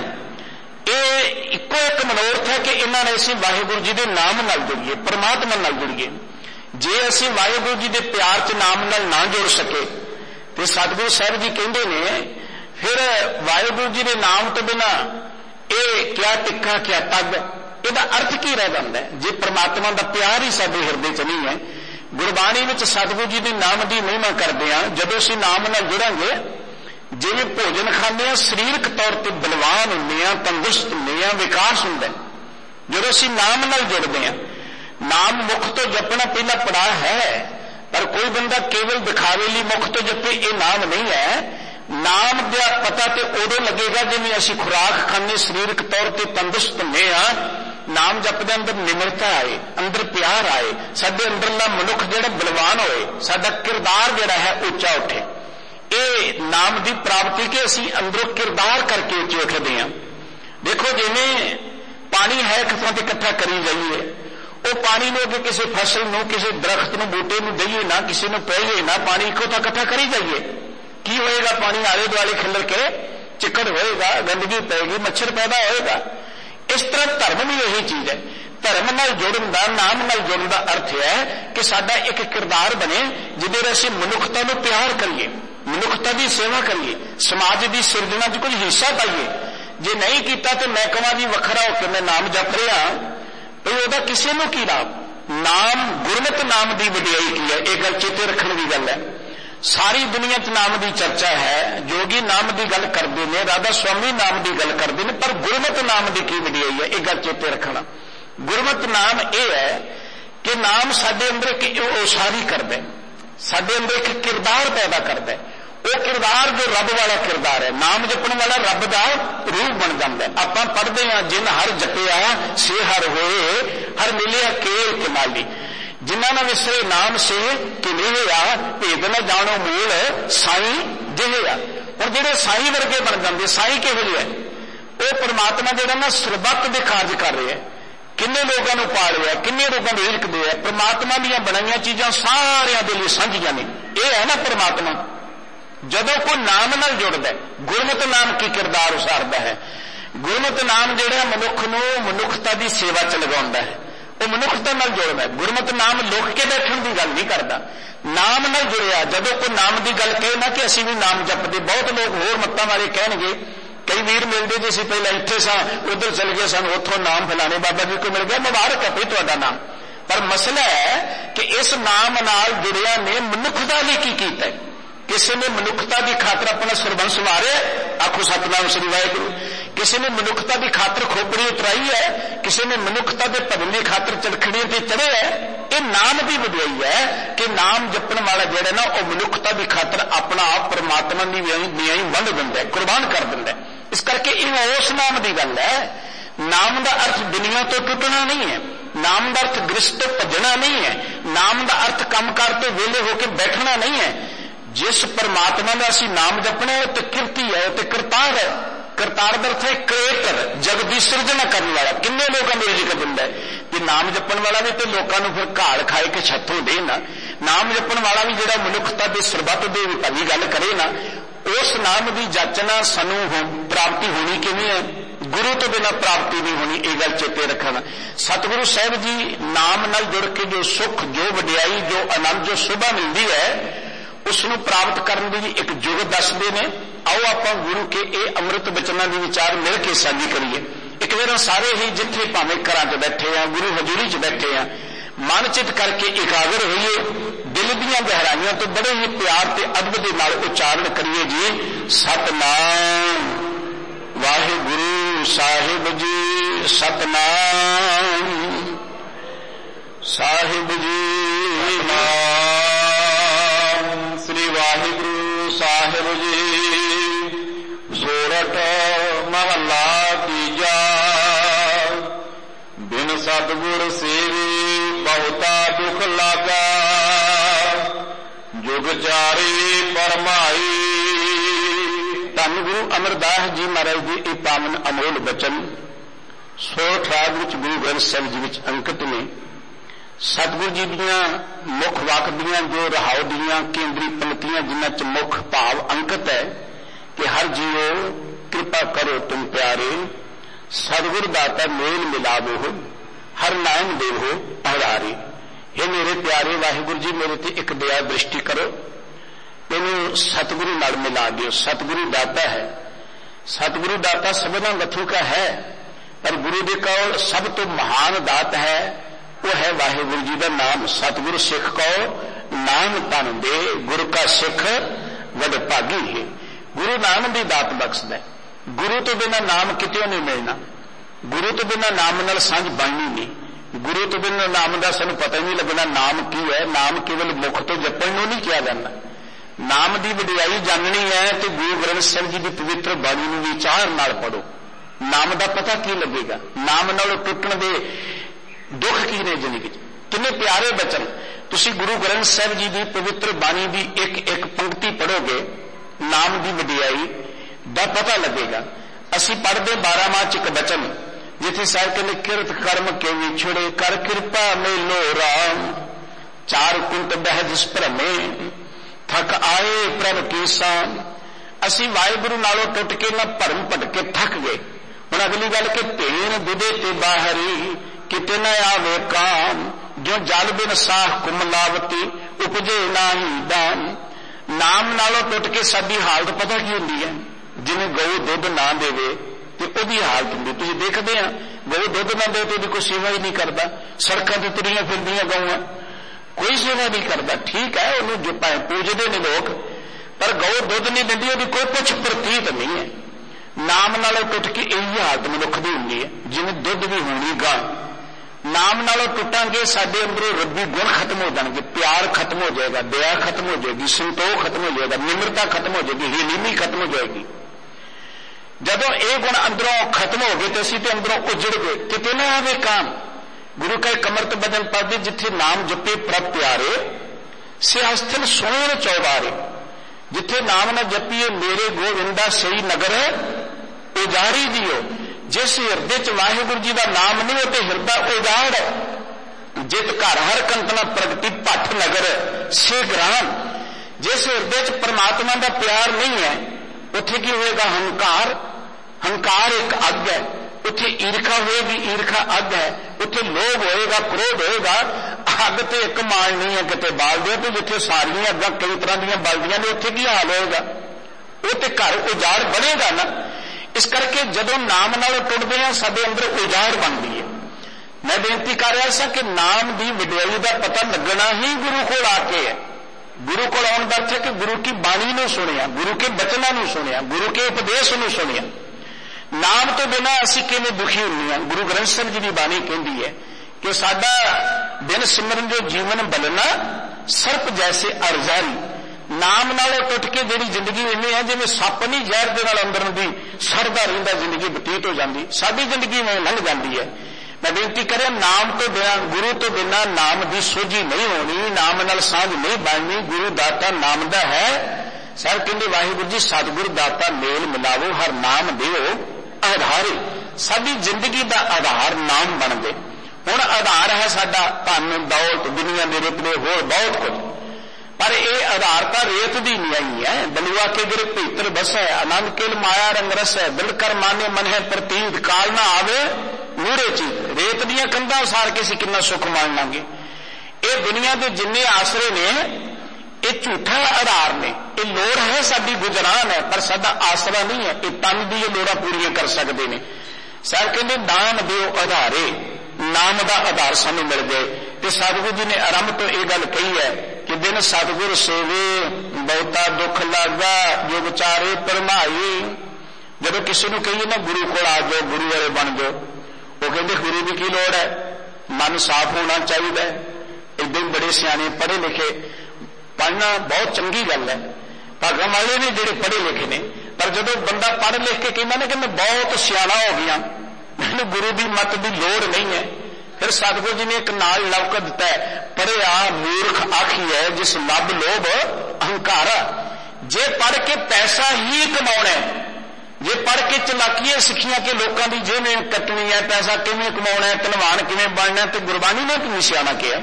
ਇਹ ਇੱਕੋ ਇੱਕ ਮਨੋਰਥ ਹੈ ਕਿ ਇਹਨਾਂ ਨੇ ਅਸੀਂ ਵਾਹਿਗੁਰੂ ਜੀ ਦੇ ਨਾਮ ਨਾਲ ਜੁੜੀਏ, ਪਰਮਾਤਮਾ ਨਾਲ ਜੁੜੀਏ। ਜੇ ਅਸੀਂ ਵਾਹਿਗੁਰੂ ਜੀ ਦੇ ਪਿਆਰ 'ਚ ਨਾਮ ਨਾਲ ਨਾ ਜੁੜ ਸਕੇ, ਤੇ ਸਤਿਗੁਰੂ ਸਾਹਿਬ ਜੀ ਕਹਿੰਦੇ ਨੇ ਫਿਰ ਵਾਹਿਗੁਰੂ ਜੀ ਦੇ ਨਾਮ ਤੋਂ ਬਿਨਾਂ ਇਹ ਕਿਆ ਟਿੱਕਾ ਕਿਆ ਪੱਗ, ਇਹਦਾ ਅਰਥ ਕੀ ਰਹਿ ਜਾਂਦਾ ਹੈ ਜੇ ਪ੍ਰਮਾਤਮਾ ਦਾ ਪਿਆਰ ਹੀ ਸਾਡੇ ਹਿਰਦੇ 'ਚ ਨਹੀਂ ਹੈ? ਗੁਰਬਾਣੀ ਵਿੱਚ ਸਤਿਗੁਰੂ ਜੀ ਦੇ ਨਾਮ ਦੀ ਮਹਿਮਾ ਕਰਦੇ ਹਾਂ। ਜਦੋਂ ਅਸੀਂ ਨਾਮ ਨਾਲ ਜੁੜਾਂਗੇ, ਜਿਵੇਂ ਭੋਜਨ ਖਾਂਦੇ ਹਾਂ, ਸਰੀਰਕ ਤੌਰ ਤੇ ਬਲਵਾਨ ਹੁੰਦੇ ਹਾਂ, ਤੰਦਰੁਸਤ ਹੁੰਦੇ ਹਾਂ, ਵਿਕਾਸ ਹੁੰਦਾ। ਜਦੋਂ ਅਸੀਂ ਨਾਮ ਨਾਲ ਜੁੜਦੇ ਹਾਂ, ਨਾਮ ਮੁਖ ਤੋਂ ਜਪਣਾ ਪਹਿਲਾ ਪੜਾਅ ਹੈ, ਪਰ ਕੋਈ ਬੰਦਾ ਕੇਵਲ ਦਿਖਾਵੇ ਲਈ ਮੁਖ ਤੋਂ ਜਪੇ, ਇਹ ਨਾਮ ਨਹੀਂ ਹੈ। ਨਾਮ ਦਾ ਪਤਾ ਤੇ ਉਦੋਂ ਲੱਗੇਗਾ ਜਿਵੇਂ ਅਸੀਂ ਖੁਰਾਕ ਖਾਂਦੇ, ਸਰੀਰਕ ਤੌਰ ਤੇ ਤੰਦਰੁਸਤ ਹੁੰਦੇ ਹਾਂ। ਨਾਮ ਜਪਦੇ ਅੰਦਰ ਨਿਮਰਤਾ ਆਏ, ਅੰਦਰ ਪਿਆਰ ਆਏ, ਸਾਡੇ ਅੰਦਰਲਾ ਮਨੁੱਖ ਜਿਹੜਾ ਬਲਵਾਨ ਹੋਏ, ਸਾਡਾ ਕਿਰਦਾਰ ਜਿਹੜਾ ਹੈ ਉੱਚਾ ਉੱਠੇ। ਇਹ ਨਾਮ ਦੀ ਪ੍ਰਾਪਤੀ ਕਿ ਅਸੀਂ ਅੰਦਰੋਂ ਕਿਰਦਾਰ ਕਰਕੇ ਉੱਚੇ ਉੱਠਦੇ ਹਾਂ। ਦੇਖੋ ਜਿਵੇਂ ਪਾਣੀ ਹੈ ਇੱਕ ਥਾਂ ਤੇ ਇਕੱਠਾ ਕਰੀ ਜਾਈਏ, ਉਹ ਪਾਣੀ ਨੂੰ ਅੱਗੇ ਕਿਸੇ ਫਸਲ ਨੂੰ, ਕਿਸੇ ਦਰਖਤ ਨੂੰ, ਬੂਟੇ ਨੂੰ ਦਈਏ ਨਾ, ਕਿਸੇ ਨੂੰ ਪਾਈਏ ਨਾ, ਪਾਣੀ ਇੱਕੋ ਤਾਂ ਇਕੱਠਾ ਕਰੀ ਜਾਈਏ, ਕੀ ਹੋਏਗਾ? ਪਾਣੀ ਆਲੇ ਦੁਆਲੇ ਖਿੱਲਰ ਕੇ ਚਿੱਕੜ ਹੋਏਗਾ, ਗੰਦਗੀ ਪਏਗੀ, ਮੱਛਰ ਪੈਦਾ ਹੋਏਗਾ। ਇਸ ਤਰ੍ਹਾਂ ਧਰਮ ਵੀ ਇਹੀ ਚੀਜ਼ ਹੈ। ਧਰਮ ਨਾਲ ਜੁੜਨ ਦਾ, ਨਾਮ ਨਾਲ ਜੁੜਨ ਦਾ ਅਰਥ ਹੈ ਕਿ ਸਾਡਾ ਇੱਕ ਕਿਰਦਾਰ ਬਣੇ ਜਿਹਦੇ ਅਸੀਂ ਮਨੁੱਖਤਾ ਨੂੰ ਪਿਆਰ ਕਰੀਏ, ਮਨੁੱਖਤਾ ਦੀ ਸੇਵਾ ਕਰੀਏ, ਸਮਾਜ ਦੀ ਸਿਰਜਣਾ 'ਚ ਕੁਝ ਹਿੱਸਾ ਪਾਈਏ। ਜੇ ਨਹੀਂ ਕੀਤਾ ਤੇ ਮੈਂ ਕਹਾਂ ਜੀ ਵੱਖਰਾ ਹੋ ਕੇ ਮੈਂ ਨਾਮ ਜਪ ਰਿਹਾ, ਭਈ ਉਹਦਾ ਕਿਸੇ ਨੂੰ ਕੀ ਲਾਭ? ਨਾਮ, ਗੁਰਮਤਿ ਨਾਮ ਦੀ ਵਡਿਆਈ ਕੀ ਹੈ? ਇਹ ਗੱਲ ਚੇਤੇ ਰੱਖਣ ਦੀ ਗੱਲ ਹੈ। ਸਾਰੀ ਦੁਨੀਆ 'ਚ ਨਾਮ ਦੀ ਚਰਚਾ ਹੈ, ਜੋਗੀ ਨਾਮ ਦੀ ਗੱਲ ਕਰਦੇ ਨੇ, ਰਾਧਾ ਸੁਆਮੀ ਨਾਮ ਦੀ ਗੱਲ ਕਰਦੇ ਨੇ, ਪਰ ਗੁਰਮਤਿ ਨਾਮ ਦੀ ਕੀ ਵਡਿਆਈ ਹੈ? ਇਹ ਗੱਲ ਚੇਤੇ ਰੱਖਣਾ। ਗੁਰਮਤਿ ਨਾਮ ਇਹ ਹੈ ਕਿ ਨਾਮ ਸਾਡੇ ਅੰਦਰ ਇੱਕ ਉਸਾਰੀ ਕਰਦਾ, ਸਾਡੇ ਅੰਦਰ ਇੱਕ ਕਿਰਦਾਰ ਪੈਦਾ ਕਰਦਾ। ਉਹ ਕਿਰਦਾਰ ਜੋ ਰੱਬ ਵਾਲਾ ਕਿਰਦਾਰ ਹੈ, ਨਾਮ ਜਪਣ ਵਾਲਾ ਰੱਬ ਦਾ ਰੂਪ ਬਣ ਜਾਂਦਾ। ਆਪਾਂ ਪੜ੍ਹਦੇ ਹਾਂ, ਜਿਨ ਹਰ ਜਪਿਆ ਸੇ ਹਰ ਹੋਏ, ਹਰ ਮਿਲਿਆ ਕੇਲ ਕਮਾਲੀ, ਜਿਨ੍ਹਾਂ ਨਾਲ ਵਿਸਰੇ ਨਾਮ ਸੇ ਕਿਲੇ ਹੋਇਆ, ਭੇਦ ਨਾ ਜਾਣੋ ਮੂਲ ਸਾਈਂ ਜਿਹੇ ਆ। ਹੁਣ ਜਿਹੜੇ ਸਾਈਂ ਵਰਗੇ ਬਣ ਜਾਂਦੇ, ਸਾਈਂ ਕਿਹੋ ਜਿਹੇ? ਉਹ ਪਰਮਾਤਮਾ ਜਿਹੜਾ ਨਾ ਸਰਬੱਤ ਦੇ ਕਾਰਜ ਕਰ ਰਿਹਾ, ਕਿੰਨੇ ਲੋਕਾਂ ਨੂੰ ਪਾਲ ਰਿਹਾ, ਕਿੰਨੇ ਲੋਕਾਂ ਨੂੰ ਰਿਜ਼ਕ ਹੈ। ਪਰਮਾਤਮਾ ਦੀਆਂ ਬਣਾਈਆਂ ਚੀਜ਼ਾਂ ਸਾਰਿਆਂ ਦੇ ਲਈ ਸਾਂਝੀਆਂ ਨੇ। ਇਹ ਹੈ ਨਾ ਪਰਮਾਤਮਾ। ਜਦੋਂ ਕੋਈ ਨਾਮ ਨਾਲ ਜੁੜਦਾ, ਗੁਰਮਤਿ ਨਾਮ ਕੀ ਕਿਰਦਾਰ ਉਸਾਰਦਾ ਹੈ। ਗੁਰਮਤਿ ਨਾਮ ਜਿਹੜਾ ਮਨੁੱਖ ਨੂੰ ਮਨੁੱਖਤਾ ਦੀ ਸੇਵਾ 'ਚ ਲਗਾਉਂਦਾ ਹੈ, ਉਹ ਮਨੁੱਖਤਾ ਨਾਲ ਜੁੜਦਾ। ਗੁਰਮਤਿ ਨਾਮ ਲੁਕ ਕੇ ਬੈਠਣ ਦੀ ਗੱਲ ਨਹੀਂ ਕਰਦਾ, ਨਾਮ ਨਾਲ ਜੁੜਿਆ। ਜਦੋਂ ਕੋਈ ਨਾਮ ਦੀ ਗੱਲ ਕਹੇ ਨਾ ਕਿ ਅਸੀਂ ਵੀ ਨਾਮ ਜਪਦੇ, ਬਹੁਤ ਲੋਕ ਹੋਰ ਮੱਤਾਂ ਵਾਲੇ ਕਹਿਣਗੇ, ਕਈ ਵੀਰ ਮਿਲਦੇ ਜੇ ਅਸੀਂ ਪਹਿਲਾਂ ਇੱਥੇ ਸਾਂ, ਉੱਧਰ ਚਲੇ ਗਏ, ਸਾਨੂੰ ਉੱਥੋਂ ਨਾਮ ਫਲਾਣੇ ਬਾਬਾ ਜੀ ਕੋਲ ਮਿਲ ਗਿਆ, ਮੁਬਾਰਕ ਹੈ ਭਈ ਤੁਹਾਡਾ ਨਾਮ। ਪਰ ਮਸਲਾ ਹੈ ਕਿ ਇਸ ਨਾਮ ਨਾਲ ਜੁੜਿਆ ਨੇ ਮਨੁੱਖਤਾ ਲਈ ਕੀ ਕੀਤਾ ਹੈ? ਕਿਸੇ ਨੇ ਮਨੁੱਖਤਾ ਦੀ ਖਾਤਰ ਆਪਣਾ ਸਰਬੰਸ ਵਾਰਿਆ, ਆਖੋ ਸਤਿਨਾਮ ਸ੍ਰੀ ਵਾਹਿਗੁਰੂ। ਕਿਸੇ ਨੇ ਮਨੁੱਖਤਾ ਦੀ ਖਾਤਰ ਖੋਪੜੀ ਉਤਰਾਈ ਹੈ, ਕਿਸੇ ਨੇ ਮਨੁੱਖਤਾ ਦੇ ਭਜਨ ਦੀ ਖਾਤਰ ਚੜਖੜੀਆਂ ਤੇ ਚੜ੍ਹਿਆ ਹੈ। ਇਹ ਨਾਮ ਦੀ ਵਡਿਆਈ ਹੈ ਕਿ ਨਾਮ ਜਪਣ ਵਾਲਾ ਜਿਹੜਾ ਨਾ ਉਹ ਮਨੁੱਖਤਾ ਦੀ ਖਾਤਰ ਆਪਣਾ ਆਪ ਪਰਮਾਤਮਾ ਦੀ ਨਿਆਈ ਵੰਡ ਦਿੰਦਾ, ਕੁਰਬਾਨ ਕਰ ਦਿੰਦਾ। ਇਸ ਕਰਕੇ ਇਹ ਉਸ ਨਾਮ ਦੀ ਗੱਲ ਹੈ। ਨਾਮ ਦਾ ਅਰਥ ਦੁਨੀਆ ਤੋਂ ਟੁੱਟਣਾ ਨਹੀਂ ਹੈ, ਨਾਮ ਦਾ ਅਰਥ ਗ੍ਰਸਥ ਤੋਂ ਭੱਜਣਾ ਨਹੀਂ ਹੈ, ਨਾਮ ਦਾ ਅਰਥ ਕੰਮਕਾਰ ਤੋਂ ਵਿਹਲੇ ਹੋ ਕੇ ਬੈਠਣਾ ਨਹੀਂ ਹੈ। ਜਿਸ ਪਰਮਾਤਮਾ ਦਾ ਅਸੀਂ ਨਾਮ ਜਪਣਾ ਉਹ ਤੇ ਕਿਰਤੀ ਹੈ, ਉਹ ਤੇ ਕਰਤਾਰ ਹੈ। ਕਰਤਾਰ ਦਾ ਅਰਥ ਹੈ ਕ੍ਰੀਏਟਰ, ਜਗ ਦੀ ਸਿਰਜਣਾ ਕਰਨ ਵਾਲਾ। ਕਿੰਨੇ ਲੋਕਾਂ ਨੂੰ ਰਿਜ਼ਕ ਦਿੰਦਾ ਹੈ। ਜੇ ਨਾਮ ਜਪਣ ਵਾਲਾ ਵੀ ਤੇ ਲੋਕਾਂ ਨੂੰ ਫਿਰ ਘਾਲ ਖਾਏ ਕੇ ਛੱਤੋਂ ਦੇ ਨਾ, ਨਾਮ ਜਪਣ ਵਾਲਾ ਵੀ ਜਿਹੜਾ ਮਨੁੱਖਤਾ ਦੇ ਸਰਬੱਤ ਦੇ ਭਲੀ ਗੱਲ ਕਰੇ ਨਾ, ਉਸ ਨਾਮ ਦੀ ਜਾਚਨਾ ਸਾਨੂੰ ਪ੍ਰਾਪਤੀ ਹੋਣੀ ਕਿਵੇਂ ਹੈ? ਗੁਰੂ ਤੋਂ ਬਿਨਾਂ ਪ੍ਰਾਪਤੀ ਨਹੀਂ ਹੋਣੀ। ਇਹ ਗੱਲ ਚੇਤੇ ਰੱਖਣਾ। ਸਤਿਗੁਰੂ ਸਾਹਿਬ ਜੀ ਨਾਮ ਨਾਲ ਜੁੜ ਕੇ ਜੋ ਸੁੱਖ, ਜੋ ਵਡਿਆਈ, ਜੋ ਆਨੰਦ, ਜੋ ਸ਼ੋਭਾ ਮਿਲਦੀ ਹੈ, ਉਸ ਨੂੰ ਪ੍ਰਾਪਤ ਕਰਨ ਦੀ ਵੀ ਇੱਕ ਜੁਗਤ ਦੱਸਦੇ ਨੇ। ਆਓ ਆਪਾਂ ਗੁਰੂ ਕੇ ਇਹ ਅੰਮ੍ਰਿਤ ਬਚਨਾਂ ਦੇ ਵਿਚਾਰ ਮਿਲ ਕੇ ਸਾਂਝੀ ਕਰੀਏ। ਇੱਕ ਵਾਰ ਸਾਰੇ ਹੀ ਜਿੱਥੇ ਭਾਵੇਂ ਘਰਾਂ 'ਚ ਬੈਠੇ ਆ, ਗੁਰੂ ਹਜ਼ੂਰੀ 'ਚ ਬੈਠੇ ਆ, ਮਨ ਚਿਤ ਕਰਕੇ ਇਕਾਗਰ ਹੋਈਏ, ਦਿਲ ਦੀਆਂ ਗਹਿਰਾਈਆਂ ਤੋਂ ਬੜੇ ਹੀ ਪਿਆਰ ਤੇ ਅਦਬ ਦੇ ਨਾਲ ਉਚਾਰਨ ਕਰੀਏ ਜੀ, ਸਤਨਾਮ ਵਾਹਿਗੁਰੂ ਸਾਹਿਬ ਜੀ, ਸਤਨਾਮ ਸਾਹਿਬ ਜੀ, ਨਾਮ ਸ੍ਰੀ ਵਾਹਿਗੁਰੂ ਸਾਹਿਬ ਜੀ। ਸੋਰਠ ਮਹੱਲਾ ਤੀਜਾ। ਬਿਨ ਸਤਿਗੁਰ ਸੇਵੀ ਬਹੁਤਾ ਦੁਖ ਲਾਗਾ, ਜੁਗ ਚਾਰੀ ਪਰਮਾਈ। ਧੰਨ ਗੁਰੂ ਅਮਰਦਾਸ ਜੀ ਮਹਾਰਾਜ ਜੀ ਇਹ ਪਾਵਨ ਅਮੋਲ ਬਚਨ ਸੋਰਠ ਰਾਗ ਵਿੱਚ ਗੁਰੂ ਗ੍ਰੰਥ ਸਾਹਿਬ ਜੀ ਵਿੱਚ ਅੰਕਿਤ ਨੇ। ਸਤਿਗੁਰੂ ਜੀ ਦੀਆਂ ਮੁੱਖ ਵਾਕ ਦੀਆਂ ਜੋ ਰਹਾਉ ਦੀਆਂ ਕੇਂਦਰੀ ਪੰਕਤੀਆਂ, ਜਿਨ੍ਹਾਂ 'ਚ ਮੁੱਖ ਭਾਵ ਅੰਕਿਤ ਹੈ ਕਿ ਹਰ ਜੀਓ ਕਿਰਪਾ ਕਰੋ ਤੁਮ ਪਿਆਰੇ, ਸਤਿਗੁਰ ਦਾਤਾ ਮੇਲ ਮਿਲਾਵੋ, ਹਰ ਨਾਮ ਦੇਵੋ ਆਧਾਰੇ। ਇਹ ਮੇਰੇ ਪਿਆਰੇ ਵਾਹਿਗੁਰੂ ਜੀ, ਮੇਰੇ ਤੇ ਇੱਕ ਦਇਆ ਦ੍ਰਿਸ਼ਟੀ ਕਰੋ, ਮੈਨੂੰ ਸਤਿਗੁਰੂ ਨਾਲ ਮਿਲਾ ਦਿਓ। ਸਤਿਗੁਰੂ ਦਾਤਾ ਹੈ, ਸਤਿਗੁਰੂ ਦਾਤਾ ਸਭਨਾਂ ਵਥੂ ਕਾ ਹੈ, ਪਰ ਗੁਰੂ ਦੇ ਕੋਲ ਸਭ ਤੋਂ ਮਹਾਨ ਦਾਤ ਹੈ, ਉਹ ਹੈ ਵਾਹਿਗੁਰੂ ਜੀ ਦਾ ਨਾਮ। ਸਤਿਗੁਰੂ ਸਿੱਖ ਕੋ ਨਾਮ ਤਨ ਦੇ, ਗੁਰੂ ਕਾ ਸਿੱਖ ਵਡ ਭਾਗੀ ਹੈ। ਗੁਰੂ ਨਾਮ ਦੀ ਦਾਤ ਬਖਸ਼ਦਾ। ਗੁਰੂ ਤੋਂ ਬਿਨਾਂ ਨਾਮ ਕਿਤੇ ਨਹੀਂ ਮਿਲਣਾ, ਗੁਰੂ ਤੋਂ ਬਿਨਾਂ ਨਾਮ ਨਾਲ ਸਾਂਝ ਬਣਨੀ ਨਹੀਂ। ਗੁਰੂ ਤੋਂ ਬਿਨਾਂ ਨਾਮ ਦਾ ਸਾਨੂੰ ਪਤਾ ਹੀ ਨਹੀਂ ਲੱਗਣਾ ਨਾਮ ਕੀ ਹੈ। ਨਾਮ ਕੇਵਲ ਮੁਖ ਤੋਂ ਜਪਣ ਨੂੰ ਨਹੀਂ ਕਿਹਾ ਜਾਂਦਾ। ਨਾਮ ਦੀ ਵਡਿਆਈ ਜਾਣਨੀ ਹੈ ਤੇ ਗੁਰੂ ਗ੍ਰੰਥ ਸਾਹਿਬ ਜੀ ਦੀ ਪਵਿੱਤਰ ਬਾਣੀ ਨੂੰ ਵਿਚਾਰ ਨਾਲ ਪੜੋ। ਨਾਮ ਦਾ ਪਤਾ ਕੀ ਲੱਗੇਗਾ, ਨਾਮ ਨਾਲ ਟੁੱਟਣ ਦੇ ਦੁੱਖ ਕੀ ਨੇ ਜ਼ਿੰਦਗੀ 'ਚ। ਕਿੰਨੇ ਪਿਆਰੇ ਬਚਨ ਤੁਸੀਂ ਗੁਰੂ ਗ੍ਰੰਥ ਸਾਹਿਬ ਜੀ ਦੀ ਪਵਿੱਤਰ ਬਾਣੀ ਦੀ ਇੱਕ ਇੱਕ ਪੰਕਤੀ ਪੜੋਗੇ, ਨਾਮ ਦੀ ਵਡਿਆਈ ਦਾ ਪਤਾ ਲੱਗੇਗਾ। ਅਸੀਂ ਪੜ੍ਹਦੇ ਬਾਰਾਂਮਾਹ 'ਚ ਇੱਕ ਬਚਨ, जिथे साहब कहते किरत कर्म के विछड़े कर कृपा मेलो राम चार कुंट बह जिस भ्रमे थक आए प्रभ की शाम। असी वाहिगुरु नालों टुट के ना भरम भटके थक गए। हुण अगली गल कि भेण दुधे ते बाहरी किते न आवे काम जो जल बिन साह कुमलावती उपजे नाही दाम। नाम नालों टुट के साडी हालत पता की हुंदी है, जिवें गऊ दुध ना देवे ते ओदी हालत हुंदी। तुसीं देखदे आ गऊ दुध ना दे तो ओदी कोई सेवा ही नहीं करता। सड़कां ते तुरियां फिरदियां गऊआं कोई सेवा नहीं करता। ठीक है उन्हें जो पाए पूजते ने लोग, पर गऊ दुध नहीं दिंदी ओदी कोई कुछ प्रतीत नहीं है। नाम नालों टुट के यही हालत मनुख दी हुंदी है, जिवें दुध भी होनी गां। नाम नालों टुटांगे साडे अंदरों रब्बी गुण खत्म हो जाएंगे, प्यार खत्म हो जाएगा, दया खत्म हो जाएगी, संतोख खत्म हो जाएगा, निम्रता खत्म हो जाएगी, हिलीमी खत्म हो जाएगी। जदों ये गुण अंदरों खत्म हो गए तो असीं ते अंदरों उजड़ गए। किते ना आवे काम गुरु का कमरत बदन पद जिथे नाम जपे प्रभ प्यारे से हस्थिन सोहण चौबारे। जिथे नाम न जपीए मेरे गोविंदा सही नगर उजाड़ी दियो। जिस हिरदे च वाहिगुरु जी का नाम नहीं हो तो हिरदा उजाड़। जित घर हर कंकना प्रगति भट्ट नगर से ग्राम। जिस हिरदे च परमात्मा का प्यार नहीं है उथे की होएगा हंकार। हंकार एक अग है, उथे ईर्खा होएगी, ईर्खा अग है। उथे लोभ होएगा, क्रोध होएगा। अग तो एक माल नहीं है किते बाल दे तो जिथे सारियां अग्गां कई तरह दी बलदियां ने उथे की हाल होएगा। वो तो घर उजाड़ बनेगा ना। इस करके जदों नाम नाल टुटदे हैं साडे अंदर उजाड़ बनदी है। मैं बेनती कर रहा सा कि नाम की वडियाई का पता लगना ही गुरु को आके है। गुरु को आउण दा अर्थ है कि गुरु की बाणी नूं सुनिया, गुरु के बचनां नूं सुनिया, गुरु के उपदेश नूं सुनिया। नाम तो बिना असीं किवें दुखी हुंदे हां। गुरु ग्रंथ साहिब जी की बाणी कहती है कि साडा बिन सिमरन जो जीवन बलना सर्प जैसे अरजारी। नाम नालों टुट के जिहड़ी जिंदगी इवें है जिवें सप नहीं जहर दे नाल अंदर दी सरदा रहिंदा जिंदगी बतीत हो जाती। साडी जिंदगी में लंघ जाती है। मैं बेनती करें नाम तो बिना गुरु तो बिना नाम की सोझी नहीं होनी, नाम नाल सांझ नहीं बननी। गुरु दाता नाम दा है। सर कहते वाहिगुरु जी सतगुरु दाता मेल मिलावो हर नाम दिओ आधारे। साडी जिंदगी का आधार नाम बन गए। हुण आधार है साडा धन दौलत दुनिया दे रुतबे होर बहुत कुछ, पर यह आधार तो रेत की नहीं है। बलुआ के गिर भीतर बसै आनंद केल माया रंग रस है। दृढ़ कर माने मन है प्रतीत काल ना आवे मूरे चीज। रेत दियां कंधां उसार के असीं कितना सुख मान लांगे। ये दुनिया के जिन्ने आसरे ने ये झूठा आधार ने। ये लोड़ है साडी गुजरान है, पर साडा आसरा नहीं है। ये तन दी लोड़ां पूरीआं कर सकते हैं। सर कहते नाम दिओ आधारे। नाम का आधार सानू मिल गए। तो सतगुरु जी ने आरंभ तो यह गल कही है कि बिन सतगुर सेवे बहुता दुख लागा जो विचारे परमाई। जब किसी को कहिए ना गुरु को आ जाओ, गुरु वाले बन जाओ, वो कहते गुरु की की लोड़ है, मन साफ होना चाहिए। इदां बड़े सियाने पढ़े लिखे, पढ़ना बहुत चंगी गल है। भागम वाले ने जिहड़े पढ़े लिखे ने, पर जो बंदा पढ़ लिख के कहना ना कि मैं बहुत सियाना हो गया, मैंने गुरु की मत की लोड़ नहीं है। फिर सतगुरु जी ने एक नाल लवक दिता है, पढ़िया मूर्ख आखी है जिस लब लोभ अहंकारा। जे पढ़ के पैसा ही कमाना है, जे पढ़ के चलाकियां सिखियां कि लोगों की जेवें कटनी है, पैसा किवें कमाना है, धनवान किवें बनना है, तो गुरबाणी ने किवें सियाना किया।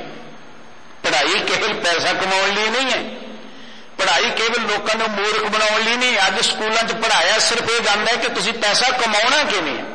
पढ़ाई केवल पैसा कमाने लिए नहीं है, पढ़ाई केवल लोगों को मूर्ख बनाने लिए नहीं। अज स्कूलों च पढ़ाया सिर्फ यह जानता है कि तुसीं पैसा कमाना किवें है।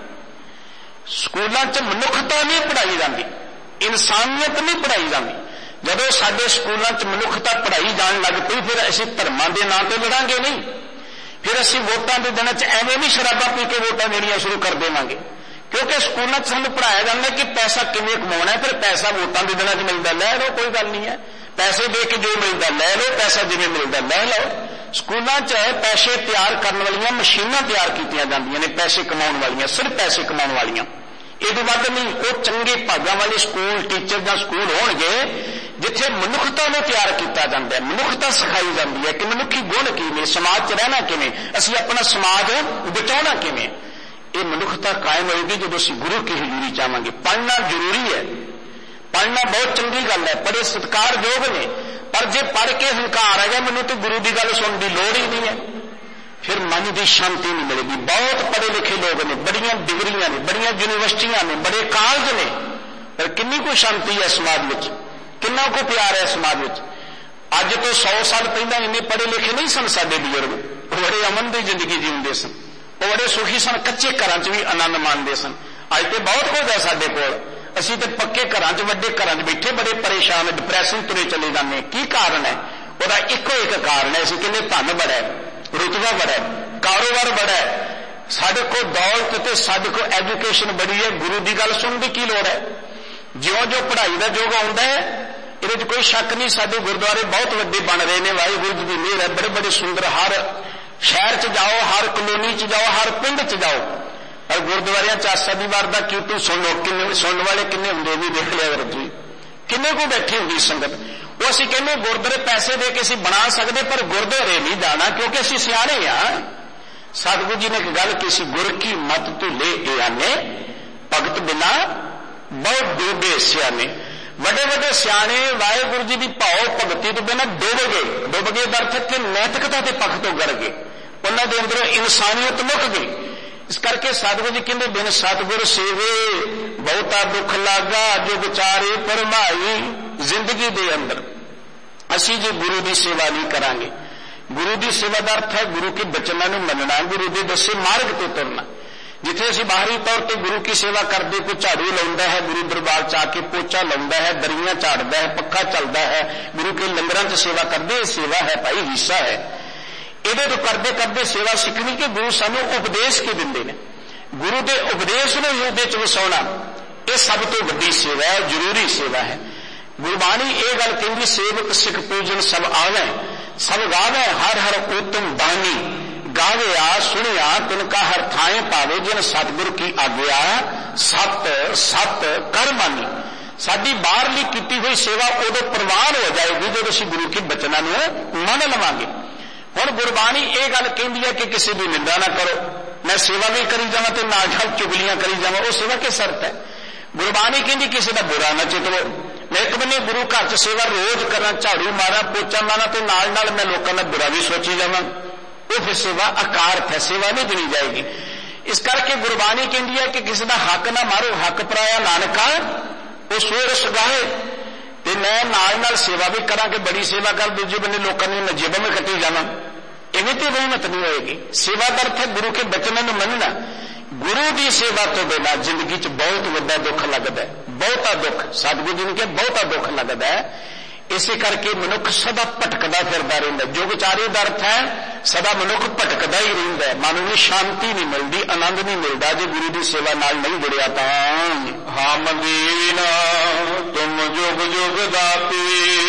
स्कूलों च मनुखता नहीं पढ़ाई जाती, इंसानियत नहीं पढ़ाई जाती। जदों साडे स्कूलों च मनुखता पढ़ाई जान लग पई, फिर असीं धर्मां दे नां ते लड़ांगे नहीं। फिर असीं वोटां दे दिनां च एवें नहीं शराबां पी के वोटां देणियां शुरू कर देवांगे, क्योंकि स्कूलों च सानूं पढ़ाया जांदा कि पैसा किवें कमाउणा है। फिर पैसा वोटां दे दिनां च मिलदा, लै लो, कोई गल नहीं है। पैसे दे के जो मिलदा लै लो, पैसा जिवें मिलदा लै लो। स्कूलों च पैसे तैयार करने वाली मशीनां तैयार कीतियां जांदियां ने, पैसे कमाउण वालियां, सिर्फ पैसे कमाउण वालियां। ये वध नहीं। वो चंगे भागां वाले स्कूल टीचर जां स्कूल होणगे जिथे मनुखता नूं तैयार किया जाता है, मनुखता सिखाई जाती है कि मनुखी गुण किवें, समाज च रहना किवें, असीं अपना समाज बचाउणा किवें। ये मनुखता कायम होएगी जदों असीं गुरु की हजूरी चाहांगे। पढ़ना जरूरी है, पढ़ना बहुत चंगी गल है, बड़े सत्कारयोग ने। पर जे पढ़ के हंकार आ गया, मैनूं तो गुरु की गल सुनने की लोड़ ही नहीं है। फिर मन की शांति नहीं मिलेगी। बहुत पढ़े लिखे लोग ने, बड़ियां डिग्रियां ने, बड़ियां यूनिवर्सिटियां ने, बड़े कॉलेज ने, पर किन्नी को शांति है समाज में, किन्ना को प्यार है समाज में। अज तो सौ साल पहला इन्ने पढ़े लिखे नहीं सन साडे बुजुर्ग, बड़े अमन की जिंदगी जीते सन, वो बड़े सुखी सन, कच्चे घर च भी आनंद मानते सन। अज तो बहुत कुछ है साडे कोल, असीं ते पक्के घर च वड्डे घर च बैठे बड़े परेशान, डिप्रैशन तुरे चले जाते। की कारण है? वह इको एक कारण है, असीं कहने धन बड़ा है, रुतबा बड़ा है, कारोबार बड़ा है, साडे को दौलत ते साडे को एजुकेशन बड़ी है। गुरु की गल सुनने की लोड़ है? ज्यों ज्यों पढ़ाई का योग आता है, ये कोई शक नहीं, साडे गुरुद्वारे बहुत वड्डे बन रहे हैं, वाहिगुरू की मेहर है, बड़े बड़े सुंदर। हर शहर च जाओ, हर कलोनी च जाओ, हर पिंड च जाओ, और गुरुद्वारियां च शनिवार का कीर्तन सुनो, किन्ने सुनने वाले किन्ने होंगे भी देख लिया करो जी, किन्ने को बैठी होंगी संगत। वो असीं कहने गुरुद्वारे पैसे दे के असीं बना सकते, पर गुरुद्वारे नहीं जाना क्योंकि असीं सियाणे हां। सतगुरु जी ने एक गल की, गुर की मत तू ले ए आने, भगत बिना बहुत डूबे सियाने। वड्डे वड्डे सियाणे वाहिगुरू जी की भाव भगती तो बिना डुब गए। डुब गए अर्थ कि नैतिकता के पक्ष तो गर गए, उन्होंने दे अंदरों इंसानियत मुक गई। इस करके सतगुरु जी कहते बिन सतगुर सेवे बहुता दुख लागा, जो विचारे फरमाई। जिंदगी दे अंदर असी जो गुरु की सेवा नहीं करांगे, गुरु की सेवा का अर्थ है गुरु के बचनों को मनना, गुरु के दसे मार्ग तो तुरना। जिथे असीं बाहरी तौर पर गुरु की सेवा करते, कोई झाड़ू लाउंदा है, गुरु दरबार च आके पोचा लाउंदा है, दरियां झाड़दा है, पक्खा चलता है, गुरु के लंगरां च सेवा करते, सेवा है भाई, हिस्सा है। ये तो करते करते सेवा सीखनी कि गुरु सानू उपदेश के दिंदे ने, गुरु के उपदेश को यूदे च वसाउणा, यह सब तो वड्डी सेवा है, जरूरी सेवा है। गुरबाणी ये गल कहती, सेवक सिख पूजन सब आवे, सब गावे, हर हर उत्तम बानी गावे आ सुनिया, तिनका हर थाए पावे, जिन सतगुर की आज्ञा सत सत कर मानी। साडी बाहरली की हुई सेवा उदों प्रवान हो जाएगी जो असीं गुरु के बचनों मन लवांगे। हुण गुरबाणी ये गल कहती है कि किसी की निंदा ना करो, मैं सेवा भी करी जावां ते नाल नाल चुगलियां करी जावां, वो सेवा किस शर्त है? गुरबाणी कहती किसी का बुरा ना चितवो। मैं एक बने गुरु घर च सेवा रोज करा, झाड़ू मारा, पोचा मारा, तो नाल नाल मैं लोगों का बुरा भी सोची जावां, वो फिर सेवा अकारथ है, सेवा नहीं गिनी जाएगी। इस करके गुरबाणी कहती है कि किसी का हक ना मारो, हक पराया नानका वो सोर सगाए। ते मैं नाल नाल सेवा भी करा कि बड़ी सेवा कर, दूजे बने लोगों ने नजेब में कटी जावां, इवें तो रहमत नहीं होएगी। सेवा का अर्थ है गुरु के बचनों को मनना। गुरु की सेवा तो बिना जिंदगी च बहुत बड़ा दुख लगता है, बहुता दुख। सतगुरु जी ने कहा बहुता दुख लगता है। इसे करके मनुख सदा भटकदा फिरदा रहिंदा। जुगचारी का अर्थ है सदा मनुख भटकदा ही रहिंदा है, मन में शांति नहीं मिलती, आनंद नहीं मिलता जे गुरु की सेवा नाल नहीं जुड़िया। तां हम दीना तुम जुग जुग दाते,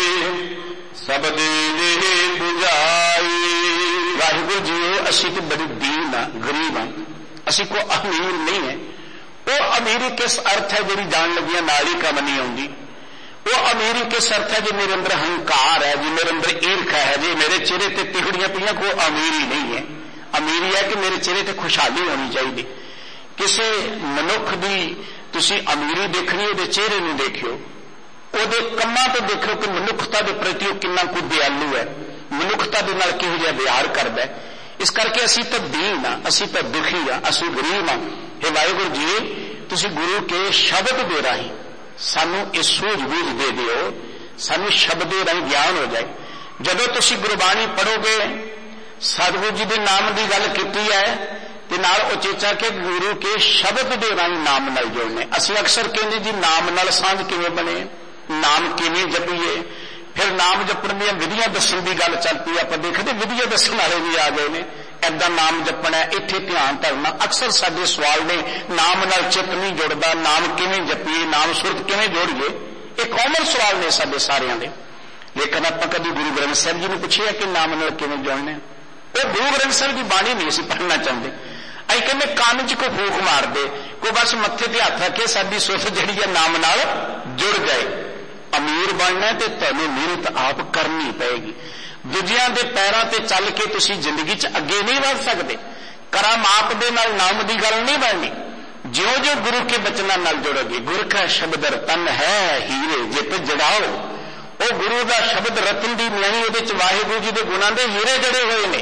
सब दे दे बुझाई। वाहिगुरू जी असीं तो बड़ी दीन आ, गरीब हाँ, असीं को अमीर नहीं है। वो अमीरी किस अर्थ है जी जान लगिया नाल ही कम नहीं आउंदी। वो अमीरी किस अर्थ है जी मेरे अंदर हंकार है, जी मेरे अंदर ईर्खा है, जी मेरे चेहरे ते तिहड़ियां पईयां, को अमीरी नहीं है। अमीरी है कि मेरे चेहरे ते खुशहाली होनी चाहिए। किसी मनुख की तुसीं अमीरी देखनी, उहदे चेहरे नूं देखियो, उहदे कम्मां तो देखो कि मनुखता के प्रति कितना कुछ दयालु है, मनुखता के नाल किहो जिहा व्यवहार करदा है। इस करके असीं तो दीन हाँ, असीं तो दुखी हाँ, असीं गरीब हाँ। हे वाहिगुरू जी तुसीं गुरु के शब्द दे राही सानू इस सूझबूझ दे दिओ, सानू शब्द दे राही ज्ञान हो जाए। जदों तुसीं गुरबाणी पढ़ोगे, सतगुरु जी के नाम की गल कीती है ते नाल उचेचा के गुरु के शब्द दे राही नाम नाल जोड़ने। असीं अक्सर कहंदे जी नाम नाल सांझ किवें बने, नाम किवें जपीए, फिर नाम जपण दी विधियां दस्सण की गल चल पई। आपां देखदे विधियां दस्सण वाले भी आ गए ने, ऐदा नाम जपना, इत्थे ध्यान धरना। अक्सर साडे सवाल ने नाम नाल चित नहीं जुड़दा, नाम किवें जपीए, नाम सुरत किवें जोड़िए, ये कॉमन सवाल ने साडे सारियां दे। लेकिन आपां कदी गुरु ग्रंथ साहिब जी ने पुछिआ कि नाम नाल किवें जोड़ना? वो गुरु ग्रंथ साहिब की बाणी नहीं असीं पढ़ना चाहते। असीं कहंदे कान च कोई फूक मार दे, कोई बस मत्थे ते हत्थ रखे, साडी सुरत जिहड़ी है नाम नाल जुड़ जाए। अमीर बनना तो तुहानूं मेहनत आप करनी पेगी। दूजियां दे पैरां ते चल के तुसीं जिंदगी च अगे नहीं बढ़ सकते। करा माप दे नाल नाम की गल नहीं बननी। ज्यों ज्यों गुरु के बचनों नाल जुड़ोगे, गुर का शब्द रतन है हीरे जित जड़ाओ। वो गुरु का शब्द रतन की न्याई, उहदे च वाहिगुरू जी के गुणां दे हीरे जड़े हुए ने।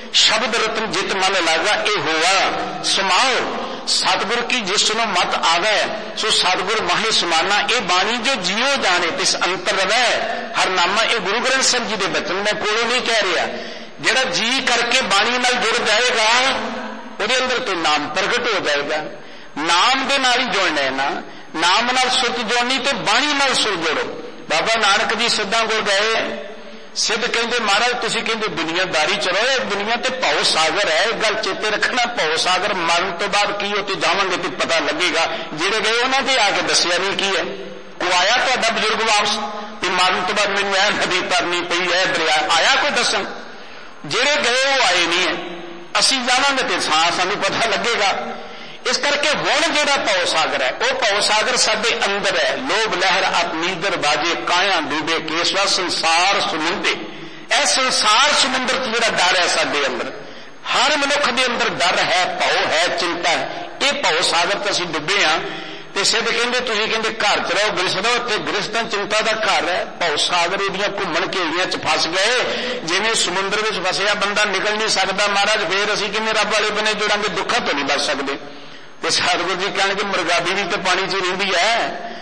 शब्द रत्न जित मन लागा ए होआ समाओ सतगुर की जिसनो मत आवे सो सतगुर माहे समाना ए बाणी जो जियो जाने तिस अंतर रवै हर नामा ए गुरु ग्रंथ साहिब जी दे बचन मैं कोलों नहीं कह रहा जिहड़ा जी करके बाणी नाल जुड़ जाएगा ਉਹਦੇ अंदर तो नाम प्रगट हो जाएगा नाम दे नाल ही जुड़ना है ना नाम नाल सुरत जोड़नी ते बाणी नाल सुर जोड़ो बाबा नानक जी सिद्धां कोल गए सिद्ध कहते महाराज तुसीं कहते दुनियादारी चलो दुनिया ते भव सागर है गल चेते रखना भव सागर मरण तो बाद की होते जावांगे तो पता लगेगा जेड़े गए उन्हां ते आके दस्सिया नहीं की है कोई आया तुहाडा बजुर्ग वापस कि मरण तो बाद मैनूं ऐ नदी तरनी पई है दरिया आया कोई दसन जेड़े गए वो आए नहीं है असीं जावांगे तो सानूं पता लगेगा इस करके हुण जिहड़ा भव सागर है वह भव सागर साडे अंदर है लोभ लहर अपनीदर बाजे काया डूबे केसवा संसार समुंदे यह संसार समुंदर च जिहड़ा डर है साडे अंदर हर मनुख दे अंदर डर है भव है चिंता है ये भव सागर तो असीं डुबे हाँ ते सिद्ध कहंदे तुसीं कहंदे घर च रहो गृहस्थ रहो ते गृहस्थां चिंता दा घर है भव सागर इहदियां घुम्मण घेड़ियां च फस गए जिवें समुंदर विच फसिया बंदा निकल नहीं सकदा महाराज फिर असीं किवें रब वाले बने जुड़ांगे दुखां तो नहीं बच सकदे ते सतगुर जी कहणगे मुर्गाबी भी तो पानी च रहिंदी है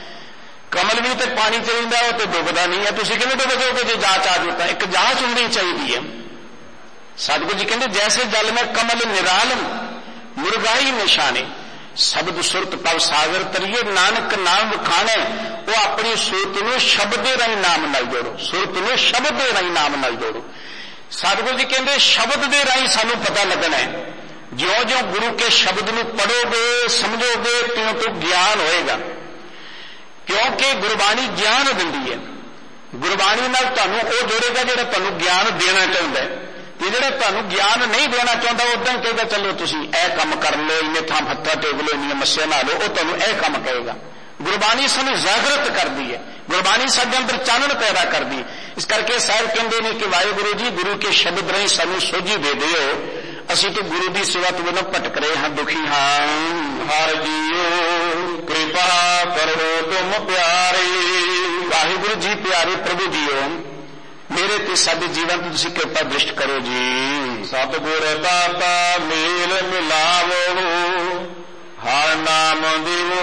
कमल भी तो पानी च रहिंदा वो तो डुबदा नहीं है तुसीं किवें डुब जाओगे जे जांच आ जाए एक जांच होनी चाहिए है सतगुर जी कहंदे जैसे जल में कमल निरालम मुर्गाई निशाने शब्द सुरत पव सागर तरिए नानक नाम खाने वो अपनी सुरत नूं शब्द दे राही नाम नाल जोड़ो सुरत नूं शब्द दे राही नाम नाल जोड़ो सतगुर जी कहंदे शब्द दे राही सानूं पता लगना है ज्यों ज्यों गुरु के शब्द नूं पढ़ोगे समझोगे त्यों तो ज्ञान होएगा क्योंकि गुरबाणी ज्ञान दिंदी है गुरबाणी नाल तुहानूं वो जोड़ेगा जिहड़ा तुहानूं ज्ञान देना चाहुंदा है ते जिहड़ा तुहानूं ज्ञान नहीं देना चाहुंदा उदां कहेगा चलो तुसीं इह काम कर लो इन्ने थां हत्था टेक लो इन्नियां मस्सियां नहा लो वो तुहानूं इह काम कहेगा गुरबाणी सानूं जागृत करदी है गुरबाणी साडे अंदर चानण पैदा करदी इस करके साहिब कहंदे ने कि वाहिगुरू जी गुरु के शब्द राहीं सानूं सोझी दे दिओ असीं तो गुरु की सेवा तो बिना भटक रहे हाँ दुखी हाँ हर जीओ कृपा करो तुम प्यारे वाहिगुरु जी प्यारे प्रभु जीओ मेरे ते साडे जीवन की तुसीं कृपा दृष्ट करो जी सतगुर दाता मेल मिलावो हर नाम दिवो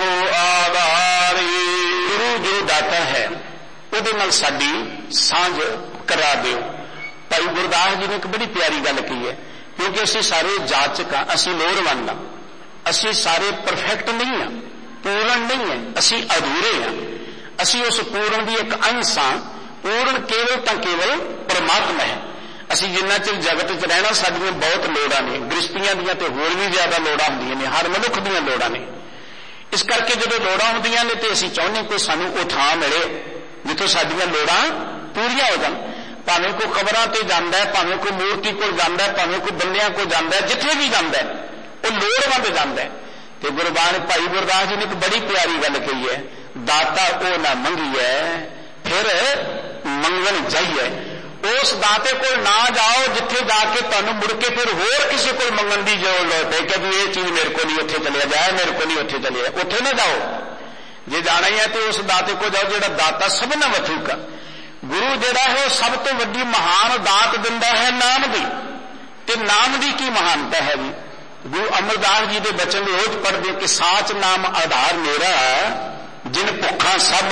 आधारी गुरु जो दाता है उहदे नाल साडी सांझ करा दिओ भाई गुरदास जी ने एक बड़ी प्यारी गल की है क्योंकि असी सारे जाचक हाँ असी लोड़वंद हाँ असी सारे परफेक्ट नहीं हाँ पूर्ण नहीं है असी अधूरे हाँ असी उस पूर्ण की एक अंश हाँ पूर्ण केवल तो केवल परमात्मा है असी जिन्ना चिर जगत च रहना साडियां बहुत लोड़ां ने गृहस्थियां दियां ते होर भी ज्यादा लोड़ां हुंदियां ने हर मनुख दियां लोड़ां ने इस करके जदों लोड़ां हुंदियां ने ते असी चाहुंदे कि सानूं वो थां मिले जिथों साडियां लोड़ां पूरीआं हो जाण भावें कोई कबरां ते जांदा है भावें कोई मूर्ति कोल जांदा है भावें कोई बंदियां कोल जांदा है जिथे भी जांदा है वो लोड़वंद जांदा है ते गुरबाणी भाई गुरदास जी ने एक बड़ी प्यारी गल कही है दाता ओ ना मंगीए फिर मंगण जाइए उस दाते कोल ना जाओ जिथे जाके तुहानूं मुड़ के फिर होर किसी कोल मंगण दी जरूरत है कि भी ये चीज मेरे को नहीं उत्थे चलिया जाए मेरे को नहीं उत्थे चलिया उत्थे ना जाओ जे जाना ही है तो उस दाते को जाओ जिहड़ा दाता सबना वथूका गुरु जिहड़ा है वो सब तो वड्डी महान दात दिंदा है नाम दी ते नाम दी की महानता है जी गुरु अमरदास जी के बचन रोज पढ़दे कि साच नाम आधार मेरा जिन भुखा सब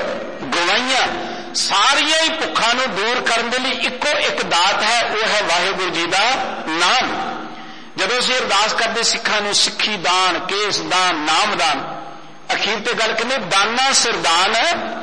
गवाइयां सारिया ही भुखा नूं दूर करने लई इक्को एक दात है वो है वाहिगुरू जी का नाम जदों असीं अरदास करदे सिखां नूं सिੱਖੀ दान केस दान नाम दान अखीर ते गल कहने दाना सिरदान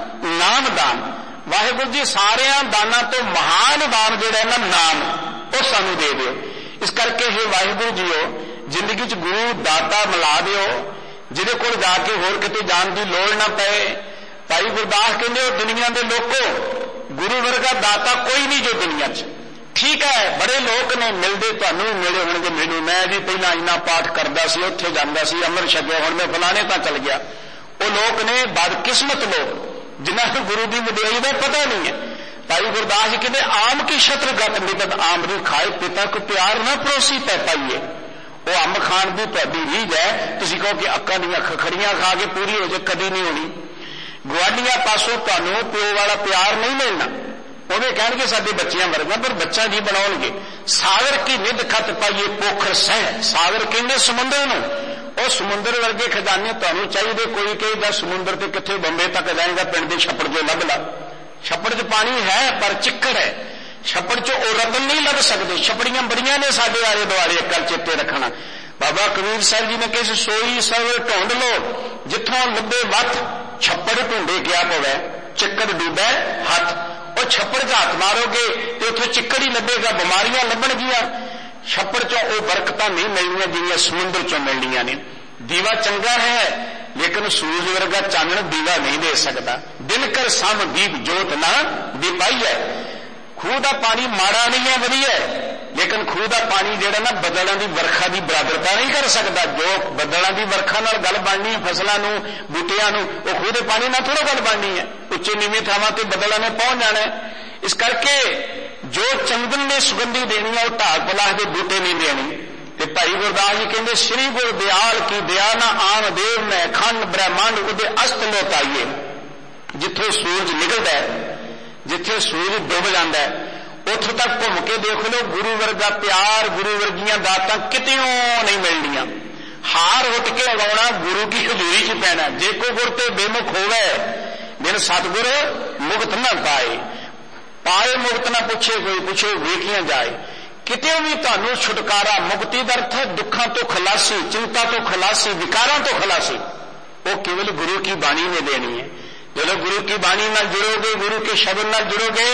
नाम दान वाहिगुरू जी सारिया दाना तो महान दान जिहड़ा है ना नाम वो सानूं दे दिओ इस करके हे वाहिगुरू जीओ जिंदगी च गुरु दाता मिला दिओ जिहदे कोल जाके होर किते जाण दी लोड़ ना पए भाई गुरदास कहते हो दुनिया के लोगों गुरु वर्गा दाता कोई नहीं जो दुनिया च ठीक है बड़े लोग ने मिलते तुहानूं मिले होणगे मैनूं मैं भी पहला इन्ना पाठ करदा सी उत्थे जांदा सी अमृत छकिया हुण मैं फलाने तां चल गया वो लोग ने बदकिस्मत लोग जिन्हां नूं गुरु की वडियाई का पता नहीं है भाई गुरदास जी कहते आम की छत्र गत निगत आमरी खाए पिता को प्यार न परोसी पै पाइए वो अंब खाण की तुहाडी रीझ है तुसीं कहो कि अक्कां दीयां खखड़ियां खा के पूरी हो जाए कदी नहीं होनी गुआढ़ियां पासों तुहानूं प्यो वाला प्यार नहीं मिलना उन्हें कहणगे साडे बच्चियां वर्गा, पर बच्चा जी बनाउणगे। सागर की निध खत पाइए पोखर सह, सागर कहंदे समुंदर नूं, और समुंदर वर्गे खजाने तुहानूं चाहीदे। कोई कहेगा समुंदर ते कित्थे बंबे तक जाएगा, पिंड दे छप्पड़ चों लभ ला। छप्पड़ च पानी है पर चिक्कड़ है, छप्पड़ चो ओ रतन नहीं लभ सकदे। छपड़ियां बड़ियां ने साडे आले दुआले, अकल चेते रखना। बाबा कबीर साहब जी ने किस सोई सवर ढूंढ लो, जिथों लभे वत छप्पड़ ढूंढे क्या पवै, चिक्कड़ डूबै हथ। और छप्पड़ च हथ मारोगे तो उत्थों चिक्कड़ ही लभेगा, बीमारियां लभणगियां। छप्पड़ चों ओ बरकतां नहीं मिलनियां जिहड़ियां समुंदर चों मिलनियां ने। दीवा चंगा है लेकिन सूरज वर्गा चानण दीवा नहीं दे सकता। दिन कर सम दीप जोत ना दीपाई है। खूह का पानी माड़ा नहीं है, वधिया है, लेकिन खूह का पानी जिहड़ा ना बदलों की वर्खा की बराबरता नहीं कर सकता। जो बदलों की वर्खा नाल गल बननी है फसलों नूं बूटियां नूं, वो खूह के पानी नाल थोड़ा गल बननी है। उच्चे नीवीं थावां ते बदलों ने पहुंच जाना है। इस करके जो चंदन ने सुगंधी देनी है, वो ढाक पलाह के बूटे नहीं देनी। ते भाई गुरदास जी कहते श्री गुर दयाल की दया ना आन देव में खंड ब्रह्मांड उदे अस्त लोताइए। जिथे सूरज निकलता है, जिथे सूरज डुब जाता है, उथों तक घूम के देख लो गुरु वर्गा प्यार, गुरु वर्गियां दातां कितों नहीं मिलदियां। हार उठ के उड़ाउणा गुरु की हजूरी च पैना। जे को गुर ते बेमुख होवे बिन सतगुर मुक्त न पाए, पाए मुक्त न पूछे कोई, पूछो वेखियां जाए। किते भी तुहानूं छुटकारा, मुक्ति दा अर्थ है दुखों तो खलासी, चिंता तो खलासी, विकारों तो खलासी, वो केवल गुरु की बाणी में देनी है। जो गुरु की बाणी नाल जुड़ोगे, गुरु के शब्द नाल जुड़ोगे।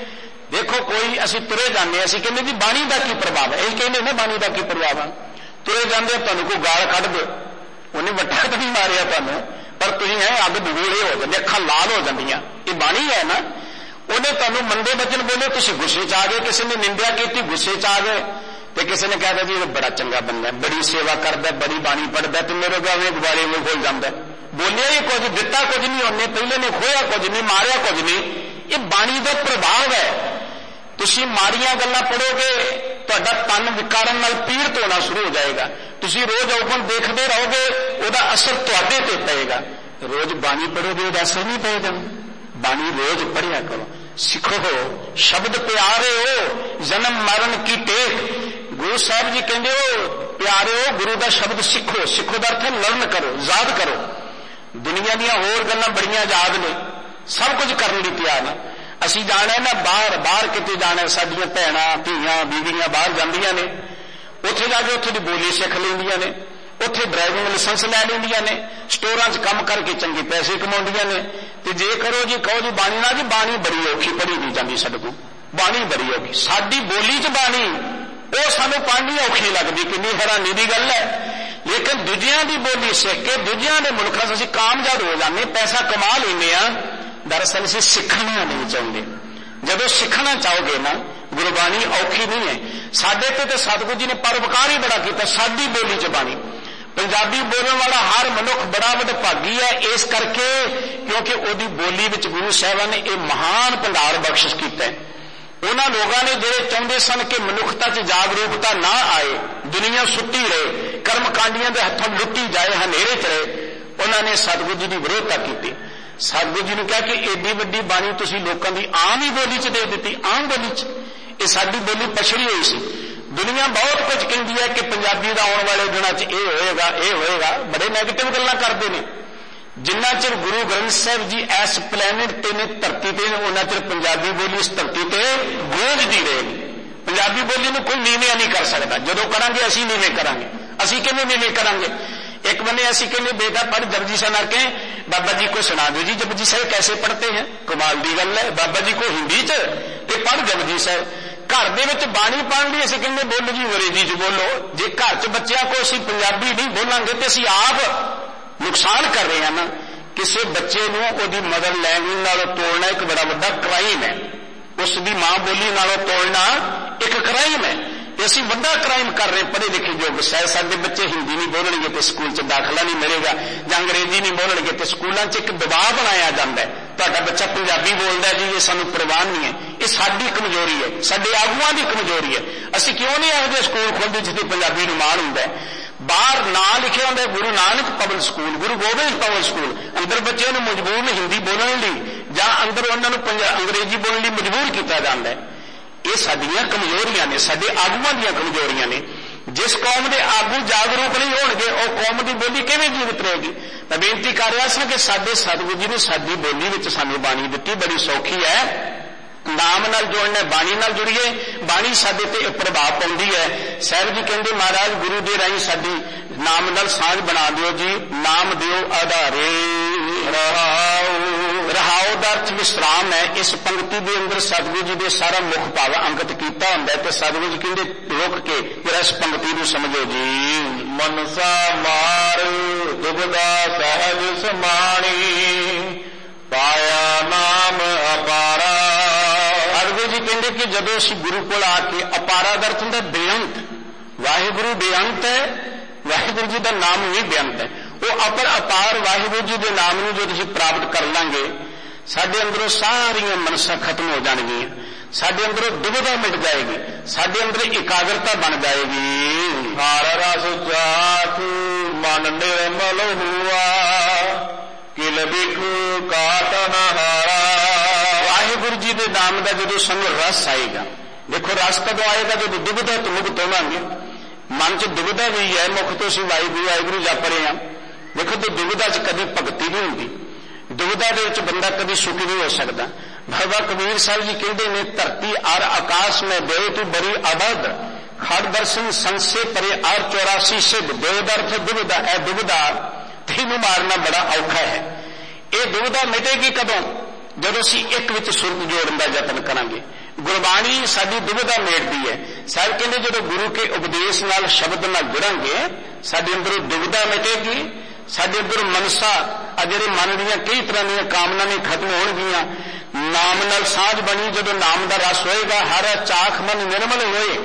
देखो कोई असीं तुरे जाने, असीं कहने जी बाणी का की प्रभाव है, यही कहने ना बाणी का की प्रभाव है। तुरे जाते तुहानूं कोई गाल कढ दे, उन्हें वट्टा तो नहीं मारिया तुहानूं, पर तुसीं है अग बगूड़े हो जाते, अखां लाल हो जांदियां। ये बाणी है ना। उन्हें तुहानूं मंदे वचन बोले, तुसीं गुस्से च आ गए, किसी ने निंदा की गुस्से च आ गए, तो किसी ने कहता जी बड़ा चंगा बंदा है, बड़ी सेवा करता, बड़ी बाणी पढ़ता, तो मेरे को अवें गुब्बारे में खोल जाता है। बोलिया ही कुछ, दिता कुछ नहीं, उन्हें पहले ने खोया कुछ नहीं, मारिया कुछ नहीं। ये बाणी का प्रभाव है। तुसीं माड़ियां गल्लां पढ़ोगे, तुहाडा तन विकारां नाल पीड़ित होना शुरू हो जाएगा। तुसीं रोज ओपन देखते रहोगे, उहदा असर तुहाडे ते पएगा। रोज बाणी पढ़ोगे, उहदा असर नहीं पएगा। बाणी रोज पढ़िया करो, सिखो, शब्द प्यारे हो, जन्म मरण की टेक। गुरु साहब जी कहते हो प्यारे हो, गुरु का शब्द सिखो। सिखो का अर्थ है लर्न करो, याद करो। दुनिया दीयां होर गल्लां बड़ियां याद ने, सब कुछ करने की तैयार ने। असीं जाना ना बाहर, बाहर किते जाना, साडियां भैणां धीआं बीवियां बाहर जांदियां ने, उत्थे जाके उत्थे दी बोली सिख लैंदियां ने, उत्थे ड्राइविंग लाइसेंस लै लैंदियां ने, स्टोरां च काम करके चंगे पैसे कमाउंदियां ने। ते जे करो जी कहो जी बाणी ना, जी बाणी बड़ी औखी पढ़ी नहीं जाती साडे कोल, बाणी बड़ी औखी। साडी बोली च बाणी वो सानूं पढ़नी औखी लगदी, किन्नी हैरानी दी गल है। लेकिन दूजियां दी बोली सिख के दूजियां दे मुल्कां असीं कामयाब हो जाने, पैसा कमा लैंदे आ। दरअसल असीं सिखना नहीं चाहुंदे। जदों सिखना चाहोगे ना, गुरबाणी औखी नहीं है। साडे ते ते सतगुरू जी ने परोपकार ही बड़ा कीता। साडी बोली च बाणी, पंजाबी बोलने वाला हर मनुख बड़ा वडभागी है, इस करके क्योंकि उहदी बोली विच गुरु साहिबान ने यह महान भंडार बख्शिश कीता है। उन्हां लोगों ने जिहड़े चाहुंदे सन कि मनुखता च जागरूकता ना आए, दुनिया सुत्ती रहे, कर्मकांडियां दे हत्थों लुट्टी जाए, हनेरे च रहे, उन्होंने सतगुरू जी की विरोधता की। सतगुरू जी ने कहा कि एडी वड्डी बाणी तुसीं लोकां दी आम ही बोली च दे दी, आम बोली च। ये साडी बोली पछड़ी हुई सी। दुनिया बहुत कुछ कहती है कि पंजाबी का आने वाले दिनों च ये होएगा, ये होएगा, बड़े नैगेटिव गल्लां करते हैं। जिन्ना चिर गुरु ग्रंथ साहिब जी इस प्लैनेट ते ने, धरती ते ने, उन्ना चिर पंजाबी बोली इस धरती ते गूंजदी रहेगी। पंजाबी बोली नूं कोई नीवें नहीं कर सकता। जदों करांगे असीं नीवें करांगे। असीं किवें नीवें करांगे? एक बने असीं कहने बेटा पढ़ जपजी साहिब आके बाबा जी को सुना दो जी, जपजी साहिब कैसे पढ़ते हैं। कमाल दी गल है, बाबा जी को हिंदी च ते पढ़ जपजी साहिब। घर दे विच बाणी पढ़न लई असीं कहने बोलो जी अंग्रेजी च बोलो। जे घर च बच्चों को असीं पंजाबी नहीं बोलांगे तो असीं आप नुकसान कर रहे हैं ना। किसी बच्चे नूं उहदी मदर लैंग्वेज नालों तोड़ना एक बड़ा वड्डा क्राइम है। उसकी मां बोली नालों तोड़ना एक क्राइम है। असीं वड्डा क्राइम कर रहे पढ़े लिखे योग। शायद साडे बच्चे हिंदी नहीं बोलणगे तो स्कूल च दाखला नहीं मिलेगा, जां अंग्रेजी नहीं बोलणगे तो स्कूलों च एक दबाव बनाया जाता है, तुहाडा बच्चा पंजाबी बोलदा जी, ये सानूं परवाह नहीं है। ये साडी कमजोरी है, साडे आगूआं दी कमजोरी है। असीं क्यों नहीं आखदे स्कूल खोलदे जिथे पंजाबी नूं माण हुंदा है। बाहर नाम लिखे होंगे Guru Nanak public school, Guru Gobind public school, अंदर बच्चे नूं मजबूर ने हिंदी बोलने लई ਜਾਂ ਅੰਦਰ ਉਹਨਾਂ ਨੂੰ ਅੰਗਰੇਜ਼ੀ ਬੋਲਣ ਲਈ ਮਜਬੂਰ ਕੀਤਾ ਜਾਂਦਾ ਹੈ। ਇਹ ਸਾਡੀਆਂ ਕਮਜ਼ੋਰੀਆਂ ਨੇ, ਸਾਡੇ ਆਗੂਆਂ ਦੀਆਂ ਕਮਜ਼ੋਰੀਆਂ ਨੇ। ਜਿਸ ਕੌਮ ਦੇ ਆਗੂ ਜਾਗਰੂਕ ਨਹੀਂ ਹੋਣਗੇ ਉਹ ਕੌਮ ਦੀ ਬੋਲੀ ਕਿਵੇਂ ਜੀਵਤ ਰਹੇਗੀ। ਮੈਂ ਬੇਨਤੀ ਕਰ ਰਿਹਾ ਸੀ ਕਿ ਸਾਡੇ ਸਤਿਗੁਰੂ ਜੀ ਨੇ ਸਾਡੀ ਬੋਲੀ ਵਿੱਚ ਸਾਨੂੰ ਬਾਣੀ ਦਿੱਤੀ, ਬੜੀ ਸੌਖੀ ਹੈ। ਨਾਮ ਨਾਲ ਜੋੜਨਾ, ਬਾਣੀ ਨਾਲ ਜੁੜੀਏ, ਬਾਣੀ ਸਾਡੇ ਤੇ ਪ੍ਰਭਾਵ ਪਾਉਂਦੀ ਹੈ। ਸਾਹਿਬ ਜੀ ਕਹਿੰਦੇ ਮਹਾਰਾਜ ਗੁਰੂ ਦੇ ਰਾਹੀਂ ਸਾਡੀ ਨਾਮ ਨਾਲ ਸਾਂਝ ਬਣਾ ਦਿਓ ਜੀ। ਨਾਮ ਦਿਓ ਆਧਾਰੇ ਰਹਾਉ। ਰਹਾਉ ਦਾ ਅਰਥ ਵਿਸਰਾਮ ਹੈ। ਇਸ ਪੰਕਤੀ ਦੇ ਅੰਦਰ ਸਤਿਗੁਰੂ ਜੀ ਦੇ ਸਾਰਾ ਮੁੱਖ ਭਾਵ ਅੰਕਿਤ ਕੀਤਾ ਹੁੰਦਾ ਹੈ ਤੇ ਸਤਿਗੁਰੂ ਜੀ ਕਹਿੰਦੇ ਰੁਕ ਕੇ ਫਿਰ ਇਸ ਪੰਕਤੀ ਨੂੰ ਸਮਝੋ ਜੀ। ਮਨਸਾ ਮਾਰ ਦੁਬਦਾ ਸਹਿਜ ਸਮਾਣੀ ਪਾਇਆ ਨਾਮ ਅਪਾਰਾ। ਸਤਿਗੁਰੂ ਜੀ ਕਹਿੰਦੇ ਕਿ ਜਦੋਂ ਅਸੀਂ ਗੁਰੂ ਕੋਲ ਆ ਕੇ, ਅਪਾਰਾ ਦਾ ਅਰਥ ਹੁੰਦਾ ਬੇਅੰਤ, ਵਾਹਿਗੁਰੂ ਬੇਅੰਤ ਹੈ, ਵਾਹਿਗੁਰੂ ਜੀ ਦਾ ਨਾਮ ਵੀ ਬੇਅੰਤ ਹੈ। ਉਹ ਅਪਰ ਅਪਾਰ ਵਾਹਿਗੁਰੂ ਜੀ ਦੇ ਨਾਮ ਨੂੰ ਜਦੋਂ ਅਸੀਂ ਪ੍ਰਾਪਤ ਕਰ ਲਾਂਗੇ ਸਾਡੇ ਅੰਦਰੋਂ ਸਾਰੀਆਂ ਮਨਸਾਂ ਖਤਮ ਹੋ ਜਾਣਗੀਆਂ, ਸਾਡੇ ਅੰਦਰੋਂ ਦੁਬਿਧਾ ਮਿਟ ਜਾਏਗੀ, ਸਾਡੇ ਅੰਦਰ ਇਕਾਗਰਤਾ ਬਣ ਜਾਏਗੀ। ਹਰ ਰਸ ਜਾਤ ਮਨ ਨਿਰਮਲ ਹੁਆ ਕਿਲ ਬਿਖੂ ਕਾਟ ਨ ਹਾਰਾ। ਵਾਹਿਗੁਰੂ ਜੀ ਦੇ ਨਾਮ ਦਾ ਜਦੋਂ ਸਾਨੂੰ ਰਸ ਆਏਗਾ, ਦੇਖੋ ਰਸ ਕਦੋਂ ਆਏਗਾ ਜਦੋਂ ਦੁਬਿਧਾ ਤੋਂ ਮੁਕਤ ਹੋਵਾਂਗੇ। ਮਨ ਚ ਦੁਬਿਧਾ ਵੀ ਹੈ, ਮੁਖ ਤੋਂ ਅਸੀਂ ਵਾਹਿਗੁਰੂ ਵਾਹਿਗੁਰੂ ਜਪ ਰਹੇ ਹਾਂ। ਦੇਖੋ ਤੇ ਦੁਬਿਧਾ ਚ ਕਦੀ ਭਗਤੀ ਨਹੀਂ ਹੁੰਦੀ, ਦੁਬਿਧਾ ਦੇ ਵਿੱਚ ਬੰਦਾ ਕਦੀ ਸੁਖੀ ਨਹੀਂ ਹੋ ਸਕਦਾ। ਬਾਬਾ ਕਬੀਰ ਸਾਹਿਬ ਜੀ ਕਹਿੰਦੇ ਨੇ ਧਰਤੀ ਅਰ ਆਕਾਸ਼ ਮੈਂ ਦੇਵ ਤੂੰ ਬੜੀ ਆਬਦ ਖੜ ਦਰਸ਼ਨ ਸੰਸੇ ਪਰੇ ਅਰ ਚੌਰਾਸੀ ਸਿੱਧ। ਦੇਵ ਦਾ ਅਰਥ ਦੁਬਿਧਾ। ਇਹ ਦੁਬਿਧਾ ਤੈਨੂੰ ਮਾਰਨਾ ਬੜਾ ਔਖਾ ਹੈ। ਇਹ ਦੁਬਿਧਾ ਮਿਟੇਗੀ ਕਦੋਂ? ਜਦੋਂ ਅਸੀਂ ਇੱਕ ਵਿੱਚ ਸੁਰਤ ਜੋੜਨ ਦਾ ਯਤਨ ਕਰਾਂਗੇ। ਗੁਰਬਾਣੀ ਸਾਡੀ ਦੁਬਿਧਾ ਮੇਟਦੀ ਹੈ। ਸਾਹਿਬ ਕਹਿੰਦੇ ਜਦੋਂ ਗੁਰੂ ਕੇ ਉਪਦੇਸ਼ ਨਾਲ ਸ਼ਬਦ ਨਾਲ ਜੁੜਾਂਗੇ ਸਾਡੇ ਅੰਦਰੋਂ ਦੁਬਿਧਾ ਮਿਟੇਗੀ, ਸਾਡੇ ਅੰਦਰ ਮਨਸਾ ਆ ਜਿਹੜੇ ਮਨ ਦੀਆਂ ਕਈ ਤਰ੍ਹਾਂ ਦੀਆਂ ਕਾਮਨਾਵਾਂ ਖਤਮ ਹੋਣਗੀਆਂ। ਨਾਮ ਨਾਲ ਸਾਂਝ ਬਣੀ, ਜਦੋਂ ਨਾਮ ਦਾ ਰਸ ਹੋਏਗਾ ਹਰ ਚਾਖ ਮਨ ਨਿਰਮਲ ਹੋਏ।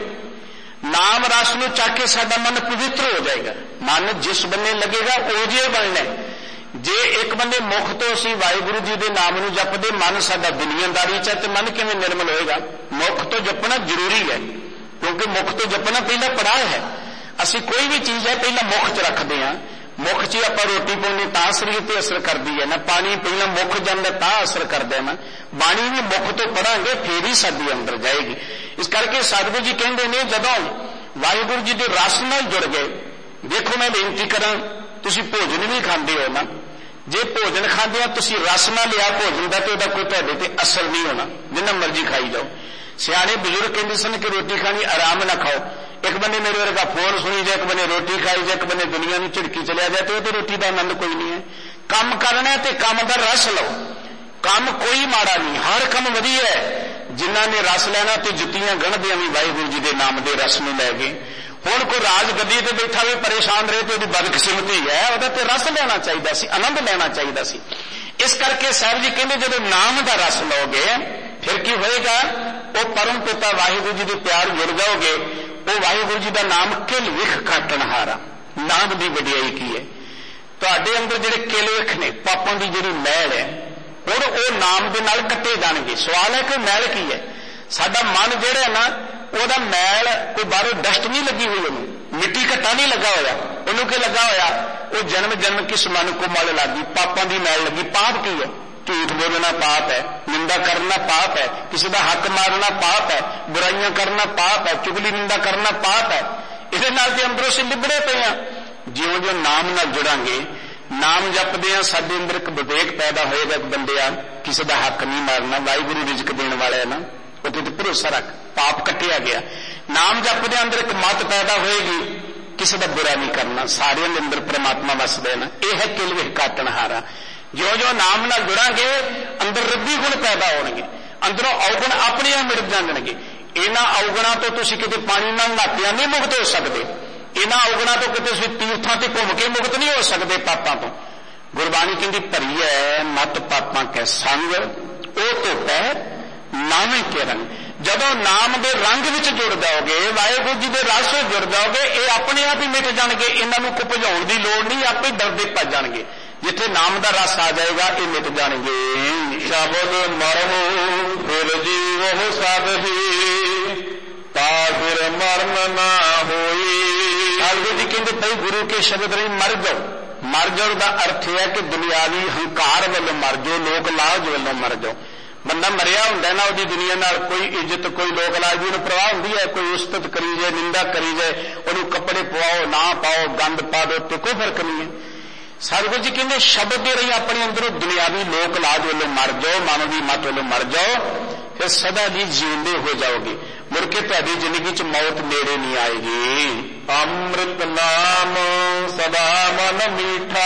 ਨਾਮ ਰਸ ਨੂੰ ਚੱਕ ਕੇ ਸਾਡਾ ਮਨ ਪਵਿੱਤਰ ਹੋ ਜਾਏਗਾ। ਮਨ ਜਿਸ ਬੰਨੇ ਲੱਗੇਗਾ ਉਹ ਜਿਹਾ ਬਣਨਾ। ਜੇ ਇੱਕ ਬੰਦੇ ਮੁਖ ਤੋਂ ਅਸੀਂ ਵਾਹਿਗੁਰੂ ਜੀ ਦੇ ਨਾਮ ਨੂੰ ਜਪਦੇ, ਮਨ ਸਾਡਾ ਦੁਨੀਆਦਾਰੀ ਚ ਹੈ ਤੇ ਮਨ ਕਿਵੇਂ ਨਿਰਮਲ ਹੋਏਗਾ? ਮੁਖ ਤੋਂ ਜਪਣਾ ਜ਼ਰੂਰੀ ਹੈ, ਕਿਉਂਕਿ ਮੁਖ ਤੋਂ ਜਪਣਾ ਪਹਿਲਾ ਪੜਾਅ ਹੈ। ਅਸੀਂ ਕੋਈ ਵੀ ਚੀਜ਼ ਹੈ ਪਹਿਲਾਂ ਮੁਖ ਚ ਰੱਖਦੇ ਹਾਂ। ਮੁਖ ਚ ਆਪਾਂ ਰੋਟੀ ਪਾਉਂਦੇ ਤਾਂ ਸਰੀਰ ਤੇ ਅਸਰ ਕਰਦੀ ਹੈ ਨਾ, ਪਾਣੀ ਪਹਿਲਾਂ ਮੁਖ ਜਾਂਦਾ ਤਾਂ ਅਸਰ ਕਰਦਾ ਹੈ ਨਾ। ਬਾਣੀ ਵੀ ਮੁਖ ਤੋਂ ਪੜਾਂਗੇ ਫੇਰ ਹੀ ਸਾਡੇ ਅੰਦਰ ਜਾਏਗੀ। ਇਸ ਕਰਕੇ ਸਤਿਗੁਰੂ ਜੀ ਕਹਿੰਦੇ ਨੇ ਜਦੋਂ ਵਾਹਿਗੁਰੂ ਜੀ ਦੇ ਰਸ ਨਾਲ ਜੁੜ ਗਏ, ਦੇਖੋ ਮੈਂ ਬੇਨਤੀ ਕਰਾਂ ਤੁਸੀਂ ਭੋਜਨ ਵੀ ਖਾਂਦੇ ਹੋ ਨਾ, ਜੇ ਭੋਜਨ ਖਾਂਦੇ ਹੋ ਤੁਸੀਂ ਰਸ ਨਾਲ ਲਿਆ ਭੋਜਨ ਦਾ ਤੇ ਉਹਦਾ ਕੋਈ ਤੁਹਾਡੇ ਤੇ ਅਸਰ ਨਹੀਂ ਹੋਣਾ, ਜਿੰਨਾ ਮਰਜ਼ੀ ਖਾਈ ਜਾਓ। ਸਿਆਣੇ ਬਜ਼ੁਰਗ ਕਹਿੰਦੇ ਸਨ ਕਿ ਰੋਟੀ ਖਾਣੀ ਆਰਾਮ ਨਾਲ ਖਾਓ। ਇੱਕ ਬੰਨੇ ਮੇਰੇ ਵਰਗਾ ਫੋਨ ਸੁਣੀ ਜਾਏ, ਇੱਕ ਬੰਨੇ ਰੋਟੀ ਖਾਈ ਜਾਏ, ਇੱਕ ਬੰਨੇ ਦੁਨੀਆ ਨੂੰ ਝਿੜਕੀ ਚਲਿਆ ਜਾਏ ਤੇ ਉਹ ਤੇ ਰੋਟੀ ਦਾ ਆਨੰਦ ਕੋਈ ਨਹੀਂ ਹੈ। ਕੰਮ ਕਰਨਾ ਤੇ ਕੰਮ ਦਾ ਰਸ ਲਓ। ਕੰਮ ਕੋਈ ਮਾੜਾ ਨਹੀਂ, ਹਰ ਕੰਮ ਵਧੀਆ ਹੈ। ਜਿਨ੍ਹਾਂ ਨੇ ਰਸ ਲੈਣਾ ਤੇ ਜੁੱਤੀਆਂ ਗਣਦਿਆਂ ਵੀ ਵਾਹਿਗੁਰੂ ਜੀ ਦੇ ਨਾਮ ਦੇ ਰਸ ਨੂੰ ਲੈ ਗਏ। ਹੁਣ ਕੋਈ ਰਾਜ ਗੱਦੀ ਤੇ ਬੈਠਾ ਵੀ ਪਰੇਸ਼ਾਨ ਰਹੇ ਤੇ ਉਹਦੀ ਬਦਕਿਸਮਤੀ ਹੈ, ਉਹਦਾ ਤੇ ਰਸ ਲੈਣਾ ਚਾਹੀਦਾ ਸੀ, ਆਨੰਦ ਲੈਣਾ ਚਾਹੀਦਾ ਸੀ। ਇਸ ਕਰਕੇ ਸਾਹਿਬ ਜੀ ਕਹਿੰਦੇ ਜਦੋਂ ਨਾਮ ਦਾ ਰਸ ਲਓਗੇ ਫਿਰ ਕੀ ਹੋਏਗਾ? ਉਹ ਪਰਮ ਪਿਤਾ ਵਾਹਿਗੁਰੂ ਜੀ ਦੇ ਪਿਆਰ ਜੁੜ ਜਾਓਗੇ। ਉਹ ਵਾਹਿਗੁਰੂ ਜੀ ਦਾ ਨਾਮ ਕਿਲ ਵਿਖ ਕਾਟਣ ਹਾਰਾ। ਨਾਮ ਦੀ ਵਡਿਆਈ ਕੀ ਹੈ? ਤੁਹਾਡੇ ਅੰਦਰ ਜਿਹੜੇ ਕਿਲ ਵਿਖ ਨੇ, ਪਾਪਾਂ ਦੀ ਜਿਹੜੀ ਮੈਲ ਹੈ, ਹੁਣ ਉਹ ਨਾਮ ਦੇ ਨਾਲ ਕੱਟੇ ਜਾਣਗੇ। ਸਵਾਲ ਹੈ ਕਿ ਮੈਲ ਕੀ ਹੈ? ਸਾਡਾ ਮਨ ਜਿਹੜਾ ਨਾ ਉਹਦਾ ਮੈਲ ਕੋਈ ਬਾਹਰੋਂ ਡਸਟ ਨਹੀਂ ਲੱਗੀ ਹੋਈ, ਉਹਨੂੰ ਮਿੱਟੀ ਘੱਟਾ ਨਹੀਂ ਲੱਗਾ ਹੋਇਆ। ਉਹਨੂੰ ਕੀ ਲੱਗਾ ਹੋਇਆ? ਉਹ ਜਨਮ ਜਨਮ ਕਿਸ ਮਨ ਕੋ ਮਲ ਲੱਗੀ, ਪਾਪਾਂ ਦੀ ਮੈਲ ਲੱਗੀ। ਪਾਪ ਕੀ ਹੈ? ਝੂਠ ਬੋਲਣਾ ਪਾਪ ਹੈ, ਨਿੰਦਾ ਕਰਨਾ ਪਾਪ ਹੈ, ਕਿਸੇ ਦਾ ਹੱਕ ਮਾਰਨਾ ਪਾਪ ਹੈ, ਬੁਰਾਈਆਂ ਕਰਨਾ ਪਾਪ ਹੈ, ਚੁਗਲੀ ਨਿੰਦਾ ਕਰਨਾ ਪਾਪ ਹੈ। ਇਹਦੇ ਨਾਲ ਤੇ ਅੰਦਰੋਂ ਅਸੀਂ ਲਿਬੜੇ ਪਏ ਹਾਂ। ਜਿਉਂ ਜਿਉਂ ਨਾਮ ਨਾਲ ਜੁੜਾਂਗੇ, ਨਾਮ ਜਪਦੇ ਆ, ਸਾਡੇ ਅੰਦਰ ਇੱਕ ਵਿਵੇਕ ਪੈਦਾ ਹੋਏਗਾ ਕਿ ਬੰਦਿਆ ਕਿਸੇ ਦਾ ਹੱਕ ਨਹੀਂ ਮਾਰਨਾ, ਵਾਹਿਗੁਰੂ ਰਿਜ਼ਕ ਦੇਣ ਵਾਲਾ ਹੈ ਨਾ, ਉਹਦੇ ਤੇ ਭਰੋਸਾ ਰੱਖ, ਪਾਪ ਕੱਟਿਆ ਗਿਆ। ਨਾਮ ਜਪਦੇ ਅੰਦਰ ਇੱਕ ਮੱਤ ਪੈਦਾ ਹੋਏਗੀ, ਕਿਸੇ ਦਾ ਬੁਰਾ ਨਹੀਂ ਕਰਨਾ, ਸਾਰਿਆਂ ਦੇ ਅੰਦਰ ਪ੍ਰਮਾਤਮਾ ਵਸਦਾ ਹੈ ਨਾ। ਇਹ ਹੈ ਕਿਲ ਵਿਖ ਕਾਟਣ ਹਾਰਾ। ਜਿਉਂ ਜਿਉਂ ਨਾਮ ਨਾਲ ਜੁੜਾਂਗੇ ਅੰਦਰ ਰੱਬੀ ਗੁਣ ਪੈਦਾ ਹੋਣਗੇ, ਅੰਦਰੋਂ ਔਗਣ ਆਪਣੇ ਆਪ ਮਿਟ ਜਾਣਗੇ। ਇਹਨਾਂ ਔਗਣਾਂ ਤੋਂ ਤੁਸੀਂ ਕਿਤੇ ਪਾਣੀ ਨਾਲ ਨਹਾਤਿਆਂ ਨਹੀਂ ਮੁਕਤ ਹੋ ਸਕਦੇ, ਇਹਨਾਂ ਔਗਣਾਂ ਤੋਂ ਕਿਤੇ ਤੁਸੀਂ ਤੀਰਥਾਂ ਤੇ ਘੁੰਮ ਕੇ ਮੁਕਤ ਨਹੀਂ ਹੋ ਸਕਦੇ ਪਾਪਾਂ ਤੋਂ। ਗੁਰਬਾਣੀ ਕਹਿੰਦੀ ਭਰੀ ਹੈ ਮਤ ਪਾਪਾਂ ਕੈ ਸੰਗ, ਉਹ ਧੋਤਾ ਨਾਮੇ ਕੇ ਰੰਗ। ਜਦੋਂ ਨਾਮ ਦੇ ਰੰਗ ਵਿੱਚ ਜੁੜ ਜਾਓਗੇ, ਵਾਹਿਗੁਰੂ ਜੀ ਦੇ ਰਸ ਵਿੱਚ ਜੁੜ ਜਾਓਗੇ, ਇਹ ਆਪਣੇ ਆਪ ਹੀ ਮਿਟ ਜਾਣਗੇ। ਇਹਨਾਂ ਨੂੰ ਕੋਈ ਭਜਾਉਣ ਦੀ ਲੋੜ ਨਹੀਂ, ਆਪੇ ਡਰਦੇ ਭੱਜ ਜਾਣਗੇ। ਜਿੱਥੇ ਨਾਮ ਦਾ ਰਸ ਆ ਜਾਏਗਾ ਇਹ ਮਿਟ ਜਾਣਗੇ। ਸ਼ਬਦ ਮਰਮੁ ਫਿਰ ਜੀਵਹੁ ਸਾਧਹੀ, ਤਾ ਫਿਰ ਮਰਨ ਨਾ ਹੋਈ। ਵਾਹਿਗੁਰੂ ਜੀ ਕਹਿੰਦੇ ਭਾਈ ਗੁਰੂ ਕੇ ਸ਼ਬਦ ਰਹੀ ਮਰ ਜਾਓ, मर जाओ का अर्थ है कि दुनियावी हंकार वालों मर जाओ, लोक लाज वालों मर जाओ। बंदा मरिया हुंदा ना उहदी दुनिया नाल कोई इज्जत कोई लोक लाज दी परवाह हुंदी है, कोई उस्तत करी जाए निंदा करी जाए, उहनूं कपड़े पवाओ ना पाओ गंद पा दो तो कोई फर्क नहीं है। सतगुरु जी कहते शब्द दे रही अपने अंदरों दुनियावी लोक लाज वालों मर जाओ, मानवी मत वालों मर जाओ, फिर सदा दी जींदे हो जाओगे, मुड़ के तुहाडी जिंदगी च मौत नेड़े नहीं आएगी। अमृत नाम सदा मन मीठा,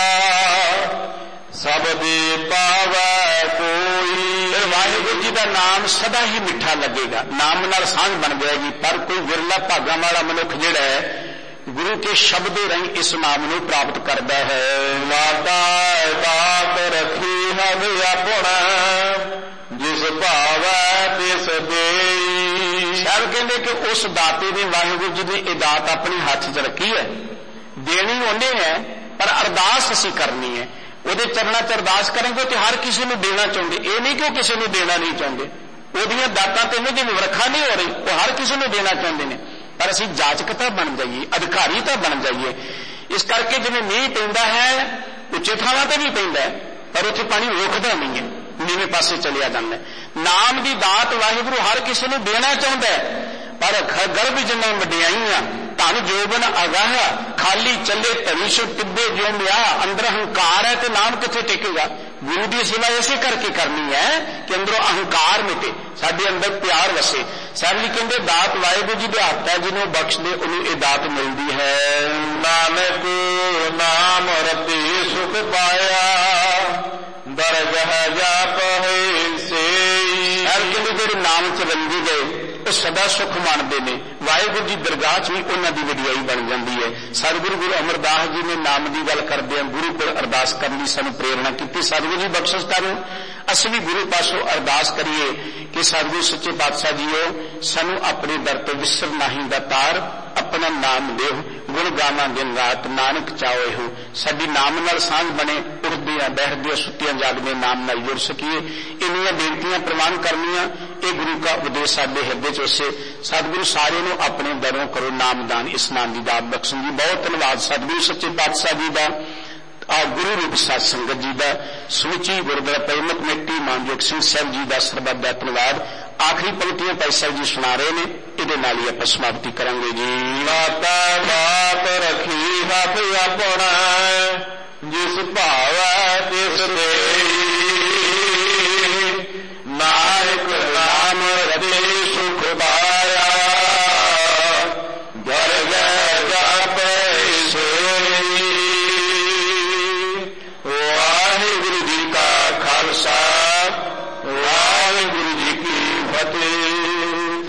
सब दे पावै कोई। फिर वाहिगुरू जी का नाम सदा ही मिठा लगेगा, नाम नाल सांझ बन जाएगी। पर कोई विरला भागा वाला मनुख जिहड़ा है गुरु के शब्द रही इस नाम को प्राप्त करता है। माता बात रखी हग अपना, जिस भावै तिस देई। साहब कहते कि उस दाते ने वाहिगुरू जी ने यह दात अपने हाथ च रखी है, देनी उन्हें है पर अरदास असी करनी है। ਉਹਦੇ ਚਰਨਾਂ ਚ ਅਰਦਾਸ ਕਰਾਂਗੇ ਤੇ ਹਰ ਕਿਸੇ ਨੂੰ ਦੇਣਾ ਚਾਹੁੰਦੇ, ਇਹ ਨਹੀਂ ਕਿ ਉਹ ਕਿਸੇ ਨੂੰ ਦੇਣਾ ਨਹੀਂ ਚਾਹੁੰਦੇ। ਉਹਦੀਆਂ ਦਾਤਾਂ ਤੇ ਇਹਨਾਂ ਦੀ ਵਿਵਰਖਾ ਨਹੀਂ ਹੋ ਰਹੀ, ਉਹ ਹਰ ਕਿਸੇ ਨੂੰ ਦੇਣਾ ਚਾਹੁੰਦੇ ਨੇ। ਪਰ ਅਸੀਂ ਜਾਚਕਤਾ ਬਣ ਜਾਈਏ, ਅਧਿਕਾਰੀ ਤਾਂ ਬਣ ਜਾਈਏ। ਇਸ ਕਰਕੇ ਜਿਵੇਂ ਮੀਂਹ ਪੈਂਦਾ ਹੈ ਉੱਚੇ ਥਾਵਾਂ ਤੇ ਵੀ ਪੈਂਦਾ ਹੈ, ਪਰ ਉੱਥੇ ਪਾਣੀ ਰੁਕਦਾ ਨਹੀਂ ਹੈ, ਨੀਵੇਂ ਪਾਸੇ ਚਲਿਆ ਜਾਂਦਾ। ਨਾਮ ਦੀ ਦਾਤ ਵਾਹਿਗੁਰੂ ਹਰ ਕਿਸੇ ਨੂੰ ਦੇਣਾ ਚਾਹੁੰਦਾ ਹੈ, पर गर्भ जिन्ना वड्याईयां धन जोबन अगाह खाली चले भविष्य टिब्बे जो मिया, अंदर अहंकार है तो नाम किथे टिकेगा। गुरु की सेवा इसे करके करनी है कि अंदरों अहंकार मिटे, साडे अंदर प्यार वसे। साहब जी कहते दात वाहिगुरू जी दे हत्थ है, जिन्हों बख्श दे उन्हें ये दात मिलती है। नानक नाम रति सुख पाया, दरगह जाप है से। साहब कहते जेड़े नाम च रंगी गए वो सदा सुख मानते हैं, वाहिगुरू जी दरगाह च भी उन्हों की वडियाई बन जाती है। सतगुरु गुरु अमरदास जी ने नाम की गल करदे गुरु को अरदास करने की सानू प्रेरणा की। सतगुरु जी बख्शिश करो, असीं भी गुरु पासों अरदास करिए कि सतगुरु सच्चे पातशाह जीओ सानू अपने दर ते विसर नहीं दा तार, अपना नाम देव गुण गावां दिन रात नानक चाओ हो। साडी नाम नाल सांझ बने, उठदियां बैठदियां सुत्तियां जागदियां नाम नाल जुड़ सकीए। इन्नियां बेनतियां प्रवान करनियां, ये गुरु का उपदेश साडे हिरदे च वसे। सतगुरु सारे नूं अपने दरों करो नामदान, इस नाम की दात बख्शण जी। बहुत धन्यवाद सतगुरु सच्चे पातशाह जी का, आ गुरु रूप साध संगत जी का, समूची गुरुद्वारा प्रमुख कमेटी मानयोग सिंह साहब जी का सरबत दा धन्यवाद। आखिरी पंक्तियां भाई साहब जी सुना रहे हैं, इहदे नाल ही आपां समाप्ति करांगे जी। माता बाप रखी हथ अपना, जिस भावै तिस देई।